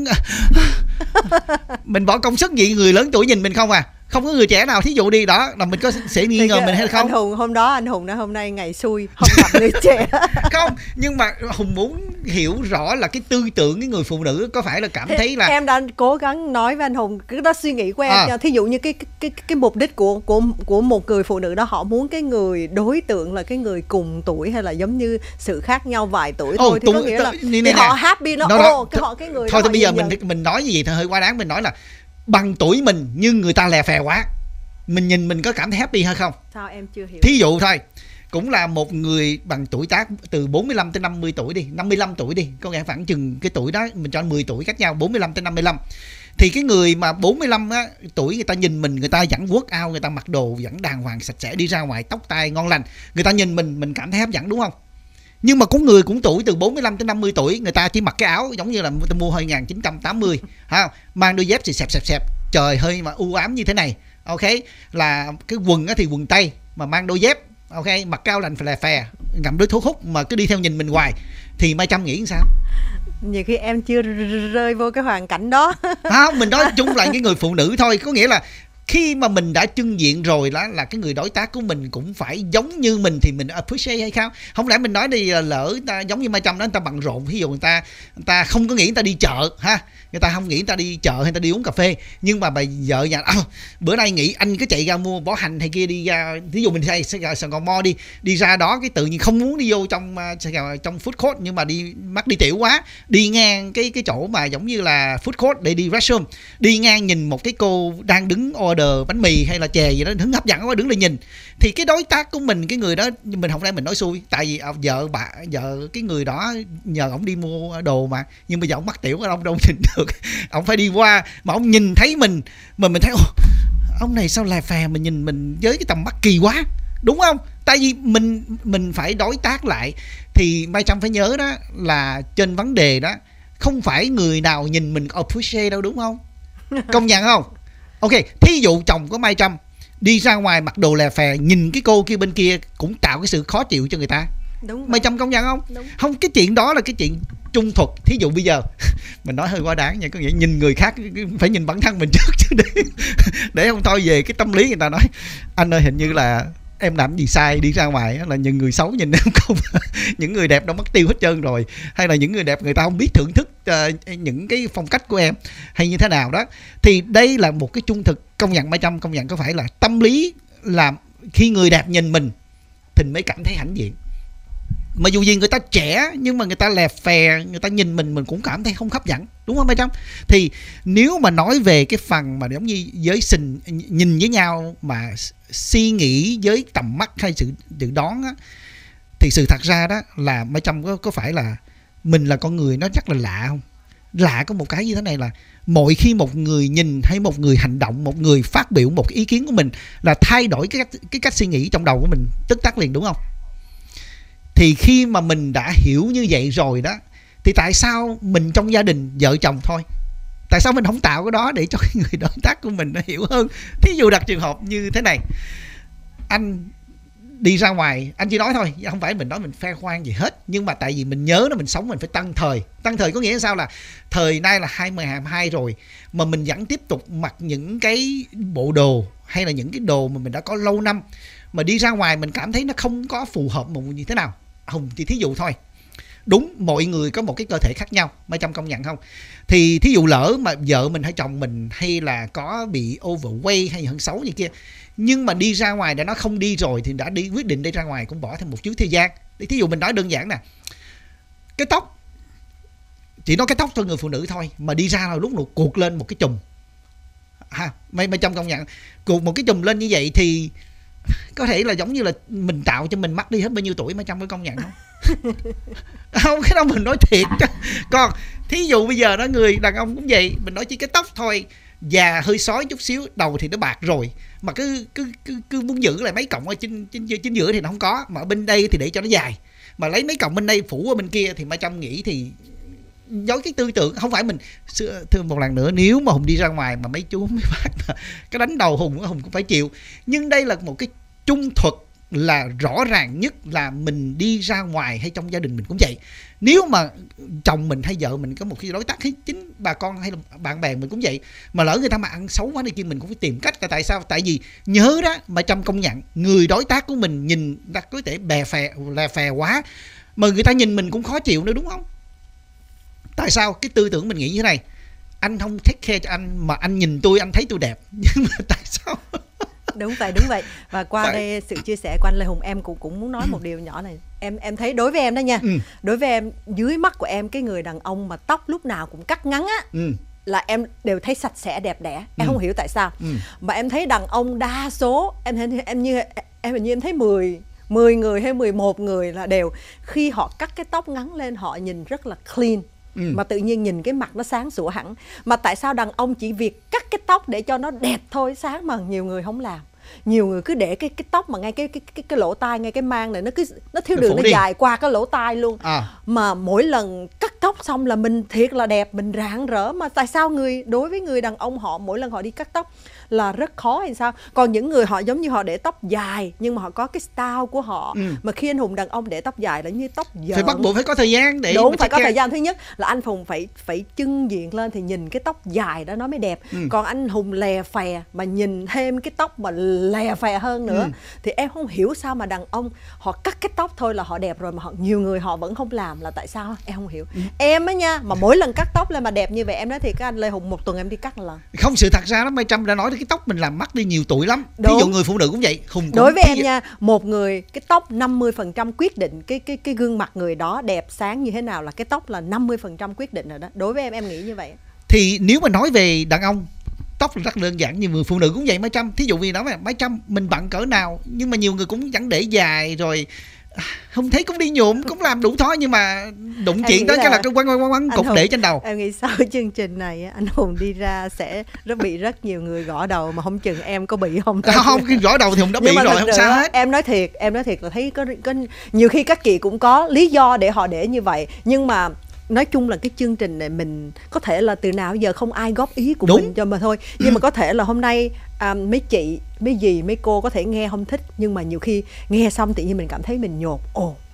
mình bỏ công sức gì người lớn tuổi nhìn mình không à, không có người trẻ nào thí dụ đi đó là mình có sẽ nghi ngờ mình hay không. Anh Hùng hôm đó anh Hùng nói hôm nay ngày xui không gặp người trẻ. Không, nhưng mà Hùng muốn hiểu rõ là cái tư tưởng cái người phụ nữ có phải là cảm thấy là em đã cố gắng nói với anh Hùng cái đó suy nghĩ của em. Thí dụ như cái mục đích của một người phụ nữ đó, họ muốn cái người đối tượng là cái người cùng tuổi hay là giống như sự khác nhau vài tuổi thôi, thì có nghĩa là thì họ happy cái người thôi. Thì bây giờ mình nói như vậy thì hơi quá đáng. Mình nói là bằng tuổi mình nhưng người ta lè phè quá, mình nhìn mình có cảm thấy happy hay không? Sao em chưa hiểu? Thí dụ thôi, cũng là một người bằng tuổi tác từ 45 tới 50 tuổi đi, 55 tuổi đi, có nghĩa khoảng chừng cái tuổi đó mình cho 10 tuổi cách nhau, 45 tới 55. Thì cái người mà 45 tuổi người ta nhìn mình, người ta vẫn work out, người ta mặc đồ vẫn đàng hoàng sạch sẽ đi ra ngoài, tóc tai ngon lành, người ta nhìn mình cảm thấy hấp dẫn, đúng không? Nhưng mà có người cũng tuổi từ 45 tới 50 tuổi, người ta chỉ mặc cái áo giống như là người ta mua hơi 1980 ha, mang đôi dép thì xẹp, trời hơi mà u ám như thế này, ok, là cái quần thì quần tây mà mang đôi dép, ok, mặc cao lành lè phè, ngậm đôi thuốc hút mà cứ đi theo nhìn mình hoài, thì Mai Trâm nghĩ sao? Nhiều khi em chưa rơi vô cái hoàn cảnh đó. Không, mình nói chung là cái người phụ nữ thôi, có nghĩa là khi mà mình đã trưng diện rồi đó, là cái người đối tác của mình cũng phải giống như mình thì mình appreciate hay không? Không lẽ mình nói đi lỡ người ta giống như Mai Trâm đó, người ta bận rộn, ví dụ người ta không có nghĩ người ta đi chợ ha, người ta không nghĩ người ta đi chợ hay người ta đi uống cà phê, nhưng mà bà vợ nhà bữa nay nghĩ anh cứ chạy ra mua bó hành hay kia đi ra, ví dụ mình hay Sài Gòn Mall đi ra đó, cái tự nhiên không muốn đi vô trong food court, nhưng mà mắc đi tiểu quá, đi ngang cái chỗ mà giống như là food court để đi restroom, đi ngang nhìn một cái cô đang đứng order bánh mì hay là chè gì đó hứng hấp dẫn quá, đứng lên nhìn, thì cái đối tác của mình, cái người đó mình không lẽ mình nói xui, tại vì vợ cái người đó nhờ ổng đi mua đồ mà, nhưng bây giờ ổng mắc tiểu, ông đâu nhìn được, ông phải đi qua mà ông nhìn thấy mình mà mình thấy ông này sao lè phè, mà nhìn mình với cái tầm mắt kỳ quá, đúng không? Tại vì mình phải đối tác lại. Thì Mai Trâm phải nhớ đó là trên vấn đề đó không phải người nào nhìn mình appreciate đâu, đúng không? Công nhận không? Ok, thí dụ chồng của Mai Trâm đi ra ngoài mặc đồ lè phè, nhìn cái cô kia bên kia cũng tạo cái sự khó chịu cho người ta. Đúng. Mai Trâm công nhận không? Đúng. Không, cái chuyện đó là cái chuyện trung thuật. Thí dụ bây giờ mình nói hơi quá đáng nha, có nghĩa nhìn người khác phải nhìn bản thân mình trước chứ, để không thôi về cái tâm lý người ta nói anh ơi hình như là em làm gì sai, đi ra ngoài là những người xấu nhìn em không, những người đẹp nó mất tiêu hết trơn rồi, hay là những người đẹp người ta không biết thưởng thức những cái phong cách của em hay như thế nào đó. Thì đây là một cái trung thực, công nhận Mai Trâm công nhận có phải là tâm lý là khi người đẹp nhìn mình thì mới cảm thấy hãnh diện. Mà dù gì người ta trẻ nhưng mà người ta lè phè, người ta nhìn mình cũng cảm thấy không hấp dẫn, đúng không Mai Trâm? Thì nếu mà nói về cái phần mà giống như giới sinh nhìn với nhau mà suy nghĩ với tầm mắt hay sự dự đoán á, thì sự thật ra đó là Mai Trâm có phải là mình là con người nó rất là lạ không? Lạ có một cái như thế này là mỗi khi một người nhìn hay một người hành động, một người phát biểu một cái ý kiến của mình là thay đổi cái cách suy nghĩ trong đầu của mình tức tắc liền, đúng không? Thì khi mà mình đã hiểu như vậy rồi đó, thì tại sao mình trong gia đình vợ chồng thôi, tại sao mình không tạo cái đó để cho cái người đối tác của mình nó hiểu hơn? Thí dụ đặt trường hợp như thế này, anh đi ra ngoài, anh chỉ nói thôi, không phải mình nói mình khoe khoang gì hết, nhưng mà tại vì mình nhớ nó, mình sống mình phải tăng thời. Tăng thời có nghĩa là sao? Là thời nay là 2022 rồi mà mình vẫn tiếp tục mặc những cái bộ đồ hay là những cái đồ mà mình đã có lâu năm, mà đi ra ngoài mình cảm thấy nó không có phù hợp một như thế nào. Hùng thì thí dụ thôi, đúng, mọi người có một cái cơ thể khác nhau, Mai Trâm công nhận không? Thì thí dụ lỡ mà vợ mình hay chồng mình hay là có bị overweight hay hơn xấu như kia, nhưng mà đi ra ngoài đã nó không đi rồi thì đã đi quyết định đi ra ngoài cũng bỏ thêm một chút thời gian. Thí dụ mình nói đơn giản nè, cái tóc, chỉ nói cái tóc thôi, người phụ nữ thôi, mà đi ra là lúc nào cuột lên một cái chùm ha, Mai Trâm công nhận, cuột một cái chùm lên như vậy thì có thể là giống như là mình tạo cho mình mất đi hết bao nhiêu tuổi. Mai Trâm có công nhận không? Không, cái đó mình nói thiệt. Còn thí dụ bây giờ đó, người đàn ông cũng vậy, mình nói chỉ cái tóc thôi, già hơi sói chút xíu, đầu thì nó bạc rồi, mà cứ muốn giữ lại mấy cọng ở trên giữa thì nó không có, mà ở bên đây thì để cho nó dài, mà lấy mấy cọng bên đây phủ ở bên kia thì Mai Trâm nghĩ thì do cái tư tưởng không phải mình. Thương một lần nữa, nếu mà Hùng đi ra ngoài mà mấy chú mấy bác cái đánh đầu Hùng cũng phải chịu. Nhưng đây là một cái trung thuật là rõ ràng nhất là mình đi ra ngoài hay trong gia đình mình cũng vậy. Nếu mà chồng mình hay vợ mình có một cái đối tác, hay chính bà con hay là bạn bè mình cũng vậy, mà lỡ người ta mà ăn xấu quá này kia, mình cũng phải tìm cách. Tại sao? Tại vì nhớ đó, mà Trâm công nhận người đối tác của mình nhìn đã có thể lè phè quá, mà người ta nhìn mình cũng khó chịu nữa, đúng không? Tại sao? Cái tư tưởng mình nghĩ như thế này, anh không take care cho anh mà anh nhìn tôi, anh thấy tôi đẹp. Nhưng mà tại sao? Đúng vậy. Và qua đây sự chia sẻ của anh Lê Hùng, em cũng muốn nói một điều nhỏ này. Em thấy đối với em đó nha, đối với em, dưới mắt của em, cái người đàn ông mà tóc lúc nào cũng cắt ngắn á, là em đều thấy sạch sẽ đẹp đẽ. Em không hiểu tại sao. Mà em thấy đàn ông đa số, em thấy 10 người hay 11 người là đều khi họ cắt cái tóc ngắn lên họ nhìn rất là clean. Mà tự nhiên nhìn cái mặt nó sáng sủa hẳn. Mà tại sao đàn ông chỉ việc cắt cái tóc để cho nó đẹp thôi, sáng mà nhiều người không làm. Nhiều người cứ để cái tóc mà ngay cái lỗ tai, ngay cái mang này, nó thiếu đường, nó dài qua cái lỗ tai luôn. Mà mỗi lần cắt tóc xong là mình thiệt là đẹp, mình rạng rỡ. Mà tại sao đối với người đàn ông họ mỗi lần họ đi cắt tóc là rất khó hay sao? Còn những người họ giống như họ để tóc dài nhưng mà họ có cái style của họ. Mà khi anh Hùng đàn ông để tóc dài là như tóc giỡn. Phải bắt buộc phải có thời gian để đúng, phải có thời gian. Thứ nhất là anh Hùng phải trưng diện lên thì nhìn cái tóc dài đó nó mới đẹp. Còn anh Hùng lè phè mà nhìn thêm cái tóc mà lè phè hơn nữa thì em không hiểu sao mà đàn ông họ cắt cái tóc thôi là họ đẹp rồi, mà nhiều người họ vẫn không làm là tại sao? Em không hiểu. Em á nha, mà mỗi lần cắt tóc lên mà đẹp như vậy, em nói thì các anh Lê Hùng, một tuần em đi cắt lần. Không, sự thật ra đó, Mai Trâm đã nói cái tóc mình làm mất đi nhiều tuổi lắm. Ví dụ người phụ nữ cũng vậy. Hùng đối với em nha, một người cái tóc 50% quyết định cái gương mặt người đó đẹp sáng như thế nào, là cái tóc là 50% quyết định rồi đó. Đối với em nghĩ như vậy. Thì nếu mà nói về đàn ông, tóc là rất đơn giản, như người phụ nữ cũng vậy Mai Trâm. Thí dụ vì nói mà Mai Trâm mình bận cỡ nào, nhưng mà nhiều người cũng vẫn để dài rồi, không thấy cũng đi nhuộm, cũng làm đủ thôi, nhưng mà đụng chuyện tới cái là cái quăng cục để trên đầu. Em nghĩ sau chương trình này anh Hùng đi ra sẽ bị rất nhiều người gõ đầu, mà không chừng em có bị không? Không, khi gõ đầu thì Hùng đã bị rồi, không sao hết. Em nói thiệt là thấy có nhiều khi các chị cũng có lý do để họ để như vậy, nhưng mà nói chung là cái chương trình này mình có thể là từ nào giờ không ai góp ý của mình cho mà thôi. Nhưng mà có thể là hôm nay mấy chị, mấy dì, mấy cô có thể nghe không thích, nhưng mà nhiều khi nghe xong tự nhiên mình cảm thấy mình nhột.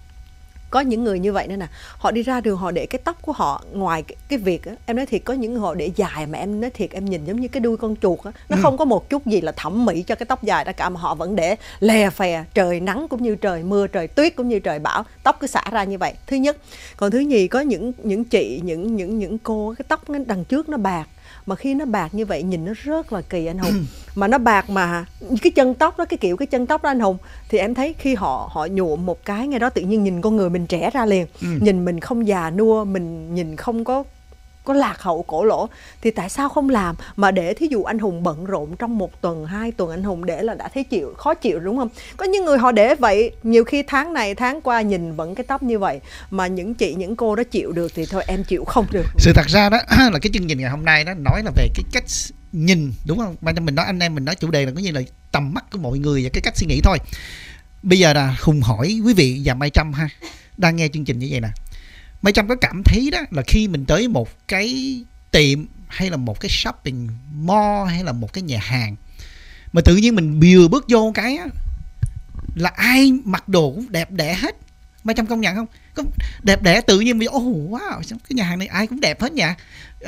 Có những người như vậy nữa nè, họ đi ra đường họ để cái tóc của họ, ngoài cái việc á, em nói thiệt, có những người họ để dài mà em nói thiệt em nhìn giống như cái đuôi con chuột á, nó không có một chút gì là thẩm mỹ cho cái tóc dài đó cả, mà họ vẫn để lè phè, trời nắng cũng như trời mưa, trời tuyết cũng như trời bão, tóc cứ xả ra như vậy. Thứ nhất. Còn thứ nhì, có những chị, những cô cái tóc đằng trước nó bạc, mà khi nó bạc như vậy nhìn nó rất là kỳ anh Hùng. Mà nó bạc mà cái chân tóc đó, cái kiểu cái chân tóc đó anh Hùng, thì em thấy khi họ nhuộm một cái ngay đó tự nhiên nhìn con người mình trẻ ra liền. Nhìn mình không già nua, mình nhìn không có lạc hậu cổ lỗ. Thì tại sao không làm mà để thí dụ anh Hùng bận rộn trong 1 tuần 2 tuần anh Hùng để là đã thấy khó chịu đúng không? Có những người họ để vậy, nhiều khi tháng này tháng qua nhìn vẫn cái tóc như vậy, mà những chị những cô đó chịu được thì thôi em chịu không được. Sự thật ra đó là cái chương trình ngày hôm nay đó nói là về cái cách nhìn, đúng không? Mình nói anh em mình nói chủ đề là coi như là tầm mắt của mọi người và cái cách suy nghĩ thôi. Bây giờ là Hùng hỏi quý vị và Mai Trâm ha, đang nghe chương trình như vậy nè, Mai Trâm có cảm thấy đó là khi mình tới một cái tiệm hay là một cái shopping mall hay là một cái nhà hàng mà tự nhiên mình vừa bước vô cái á, là ai mặc đồ cũng đẹp đẽ hết. Mai Trâm công nhận không? Có đẹp đẽ tự nhiên, wow, cái nhà hàng này ai cũng đẹp hết nha.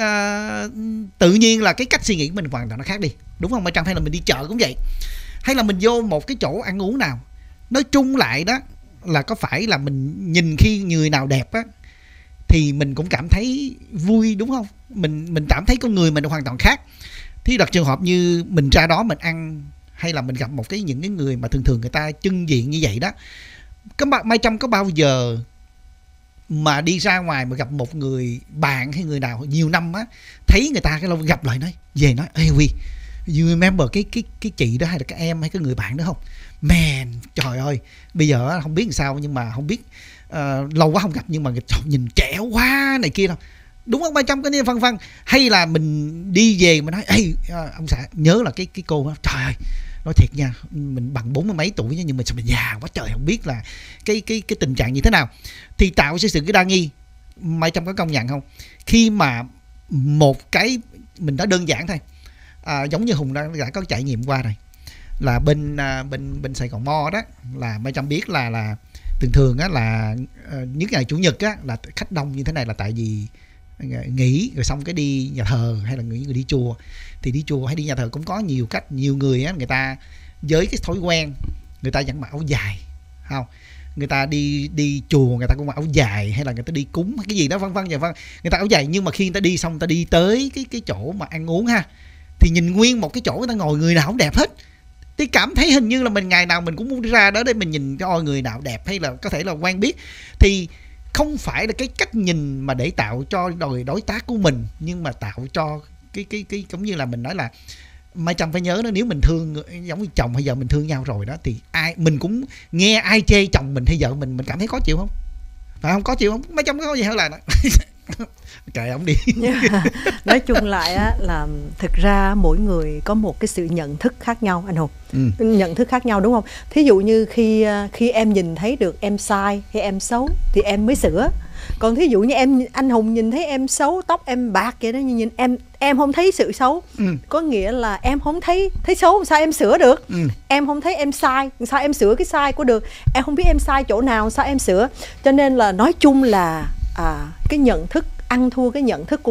Tự nhiên là cái cách suy nghĩ của mình hoàn toàn nó khác đi, đúng không Mai Trâm? Hay là mình đi chợ cũng vậy, hay là mình vô một cái chỗ ăn uống nào, nói chung lại đó là có phải là mình nhìn khi người nào đẹp á thì mình cũng cảm thấy vui, đúng không? Mình cảm thấy con người mình hoàn toàn khác. Thì đặt trường hợp như mình ra đó mình ăn, hay là mình gặp những cái người mà thường người ta trưng diện như vậy đó, Mai Trâm có bao giờ mà đi ra ngoài mà gặp một người bạn hay người nào nhiều năm á, thấy người ta cái lâu gặp lại nói về nói ê Huy, you remember cái chị đó hay là cái em hay cái người bạn đó không? Man, trời ơi, bây giờ không biết làm sao, nhưng mà không biết lâu quá không gặp, nhưng mà nhìn trẻ quá này kia đâu, đúng không Mai Trâm? Cái phân phân. Hay là mình đi về mình nói ê ông xã nhớ là cái cô đó, trời ơi nói thiệt nha, mình bằng 40 mấy tuổi nhưng mình già quá trời, không biết là cái tình trạng như thế nào. Thì tạo ra sự cái đa nghi. Mai Trâm có công nhận không? Khi mà một cái mình nói đơn giản thôi, giống như Hùng đã có trải nghiệm qua rồi, là bên Sài Gòn Mo đó, là Mai Trâm biết là thường á là những ngày chủ nhật á là khách đông như thế này là tại vì nghỉ rồi xong cái đi nhà thờ, hay là người đi chùa. Thì đi chùa hay đi nhà thờ cũng có nhiều cách, nhiều người á, người ta với cái thói quen người ta vẫn mặc áo dài, không? Người ta đi chùa người ta cũng mặc áo dài, hay là người ta đi cúng cái gì đó vân vân, người ta áo dài. Nhưng mà khi người ta đi xong người ta đi tới cái chỗ mà ăn uống ha, thì nhìn nguyên một cái chỗ người ta ngồi người nào cũng đẹp hết. Thì cảm thấy hình như là mình ngày nào mình cũng muốn ra đó để mình nhìn coi người nào đẹp, hay là có thể là quen biết. Thì không phải là cái cách nhìn mà để tạo cho đối tác của mình, nhưng mà tạo cho cái giống như là mình nói là Mai Trâm phải nhớ đó, nếu mình thương giống như chồng hay vợ mình thương nhau rồi đó, thì mình cũng nghe ai chê chồng mình hay vợ mình cảm thấy khó chịu không? Phải không? Có chịu không? Mai Trâm có gì hơn là kệ ổng đi. Nói chung lại á, là thực ra mỗi người có một cái sự nhận thức khác nhau anh Hùng. Nhận thức khác nhau đúng không? Thí dụ như khi em nhìn thấy được em sai hay em xấu thì em mới sửa. Còn thí dụ như anh Hùng nhìn thấy em xấu, tóc em bạc vậy đó, nhưng nhìn em không thấy sự xấu, có nghĩa là em không thấy xấu, sao em sửa được? Em không thấy em sai, sao em sửa cái sai của được? Em không biết em sai chỗ nào, sao em sửa? Cho nên là nói chung là cái nhận thức ăn thua cái nhận thức của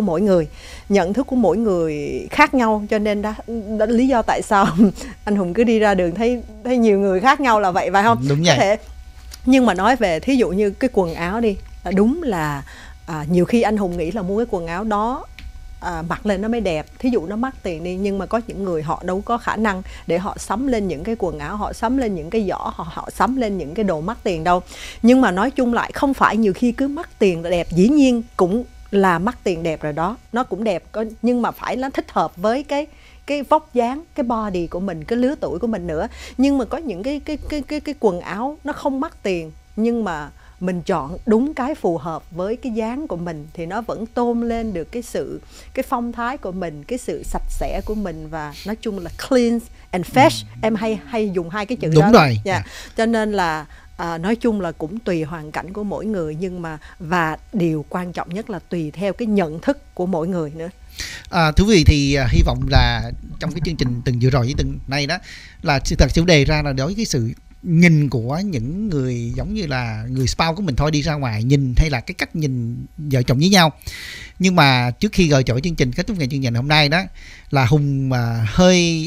mỗi người khác nhau. Cho nên đó lý do tại sao anh Hùng cứ đi ra đường thấy nhiều người khác nhau là vậy, phải không? Đúng vậy. Nhưng mà nói về thí dụ như cái quần áo đi, đúng là nhiều khi anh Hùng nghĩ là mua cái quần áo đó mặc lên nó mới đẹp, thí dụ nó mắc tiền đi, nhưng mà có những người họ đâu có khả năng để họ sắm lên những cái quần áo, họ sắm lên những cái giỏ, họ sắm lên những cái đồ mắc tiền đâu. Nhưng mà nói chung lại không phải nhiều khi cứ mắc tiền là đẹp, dĩ nhiên cũng là mắc tiền đẹp rồi đó, nó cũng đẹp, nhưng mà phải nó thích hợp với cái vóc dáng, cái body của mình, cái lứa tuổi của mình nữa. Nhưng mà có những cái quần áo nó không mắc tiền, nhưng mà mình chọn đúng cái phù hợp với cái dáng của mình thì nó vẫn tôn lên được cái phong thái của mình, cái sự sạch sẽ của mình, và nói chung là clean and fresh. Em hay dùng hai cái chữ đúng đó. Đúng rồi. Yeah. Cho nên là nói chung là cũng tùy hoàn cảnh của mỗi người, nhưng mà và điều quan trọng nhất là tùy theo cái nhận thức của mỗi người nữa. Thú vị. Thì hy vọng là trong cái chương trình từng vừa rồi với từng nay đó là sự thật chủ đề ra là đối với cái sự nhìn của những người giống như là người spouse của mình thôi, đi ra ngoài nhìn, hay là cái cách nhìn vợ chồng với nhau. Nhưng mà trước khi rời chỗ chương trình, kết thúc ngày chương trình hôm nay đó, là Hùng hơi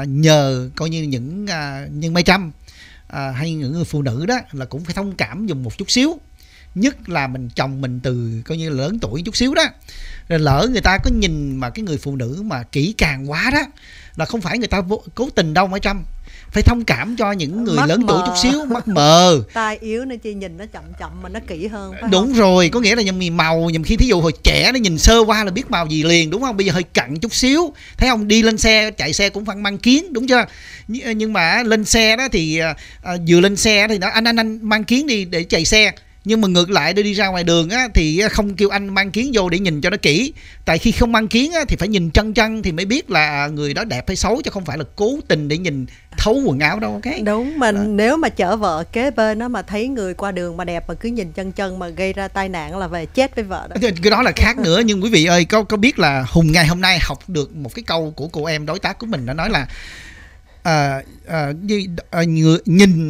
nhờ coi như những Mai Trâm hay những người phụ nữ đó là cũng phải thông cảm dùng một chút xíu. Nhất là chồng mình từ coi như là lớn tuổi chút xíu đó, rồi lỡ người ta có nhìn mà cái người phụ nữ mà kỹ càng quá đó, là không phải người ta cố tình đâu Mai Trâm, phải thông cảm cho những người lớn tuổi chút xíu, mắt mờ tai yếu nên chỉ nhìn nó chậm mà nó kỹ hơn, phải đúng không? Rồi, có nghĩa là nhầm màu, nhầm khi thí dụ hồi trẻ nó nhìn sơ qua là biết màu gì liền, đúng không? Bây giờ hơi cận chút xíu, thấy không? Đi lên xe, chạy xe cũng phải mang kiến, đúng chưa? Nhưng mà lên xe đó thì vừa lên xe thì nó anh mang kiến đi để chạy xe. Nhưng mà ngược lại đi ra ngoài đường á, thì không kêu anh mang kiến vô để nhìn cho nó kỹ. Tại khi không mang kiến á, thì phải nhìn chân thì mới biết là người đó đẹp hay xấu, chứ không phải là cố tình để nhìn thấu quần áo đâu. Okay? Đúng, mình nếu mà chở vợ kế bên đó mà thấy người qua đường mà đẹp mà cứ nhìn chân mà gây ra tai nạn là về chết với vợ đó. Cái đó là khác nữa. Nhưng quý vị ơi, có biết là Hùng ngày hôm nay học được một cái câu của cô em đối tác của mình, đã nói là nhìn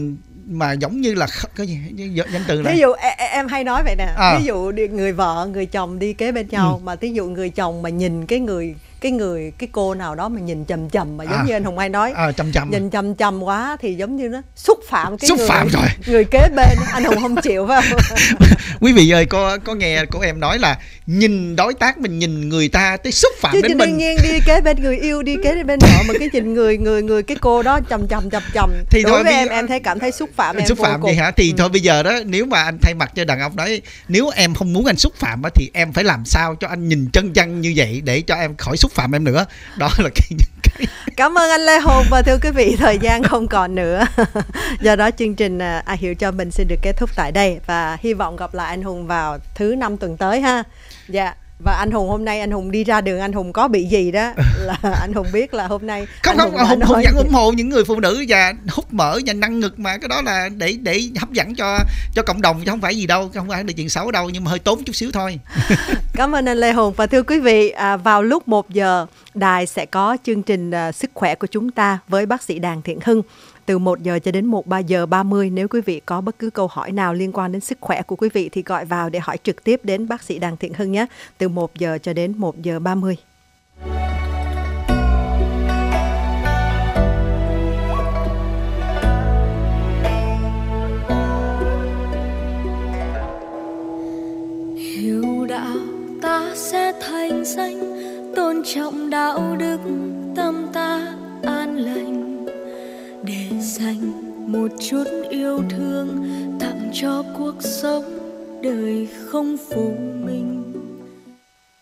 mà giống như là cái gì danh từ này. Ví dụ em hay nói vậy nè, ví dụ người vợ người chồng đi kế bên nhau, mà ví dụ người chồng mà nhìn cái cô nào đó mà nhìn chầm chầm, mà giống như anh Hùng hay nói nhìn chầm chầm quá thì giống như nó xúc phạm người kế bên. Anh Hùng không chịu phải không? Quý vị ơi, có nghe cô em nói là nhìn đối tác mình nhìn người ta tới xúc phạm đến mình. Đương nhiên đi kế bên người yêu, đi kế bên vợ mà cái nhìn người cái cô đó chầm thì đối với em thấy cảm thấy xúc phạm em. Xúc phạm vậy hả? Thì thôi bây giờ đó, nếu mà anh thay mặt cho đàn ông nói, nếu em không muốn anh xúc phạm thì em phải làm sao cho anh nhìn chân chân như vậy để cho em khỏi xúc phạm em nữa. Đó là cái Cảm ơn anh Lê Hùng. Và thưa quý vị, thời gian không còn nữa. Do đó chương trình Ai Hiểu Cho Mình xin được kết thúc tại đây, và hy vọng gặp lại anh Hùng vào thứ 5 tuần tới ha. Dạ. Và anh Hùng hôm nay anh Hùng đi ra đường, anh Hùng có bị gì đó là anh Hùng biết là hôm nay không Hùng vẫn ủng hộ những người phụ nữ và hút mỡ và nâng ngực, mà cái đó là để hấp dẫn cho cộng đồng chứ không phải gì đâu, không phải là chuyện xấu đâu, nhưng mà hơi tốn chút xíu thôi. Cảm ơn anh Lê Hùng. Và thưa quý vị, vào lúc 1 giờ đài sẽ có chương trình Sức Khỏe của chúng ta với bác sĩ Đàm Thiện Hưng từ 1 giờ cho đến 13 giờ 30. Nếu quý vị có bất cứ câu hỏi nào liên quan đến sức khỏe của quý vị thì gọi vào để hỏi trực tiếp đến bác sĩ Đàm Thiện Hưng nhé, từ 1 giờ cho đến 1 giờ 30. Hiểu đạo ta sẽ thành danh, tôn trọng đạo đức tâm ta an lành, để dành một chút yêu thương tặng cho cuộc sống đời không phụ mình.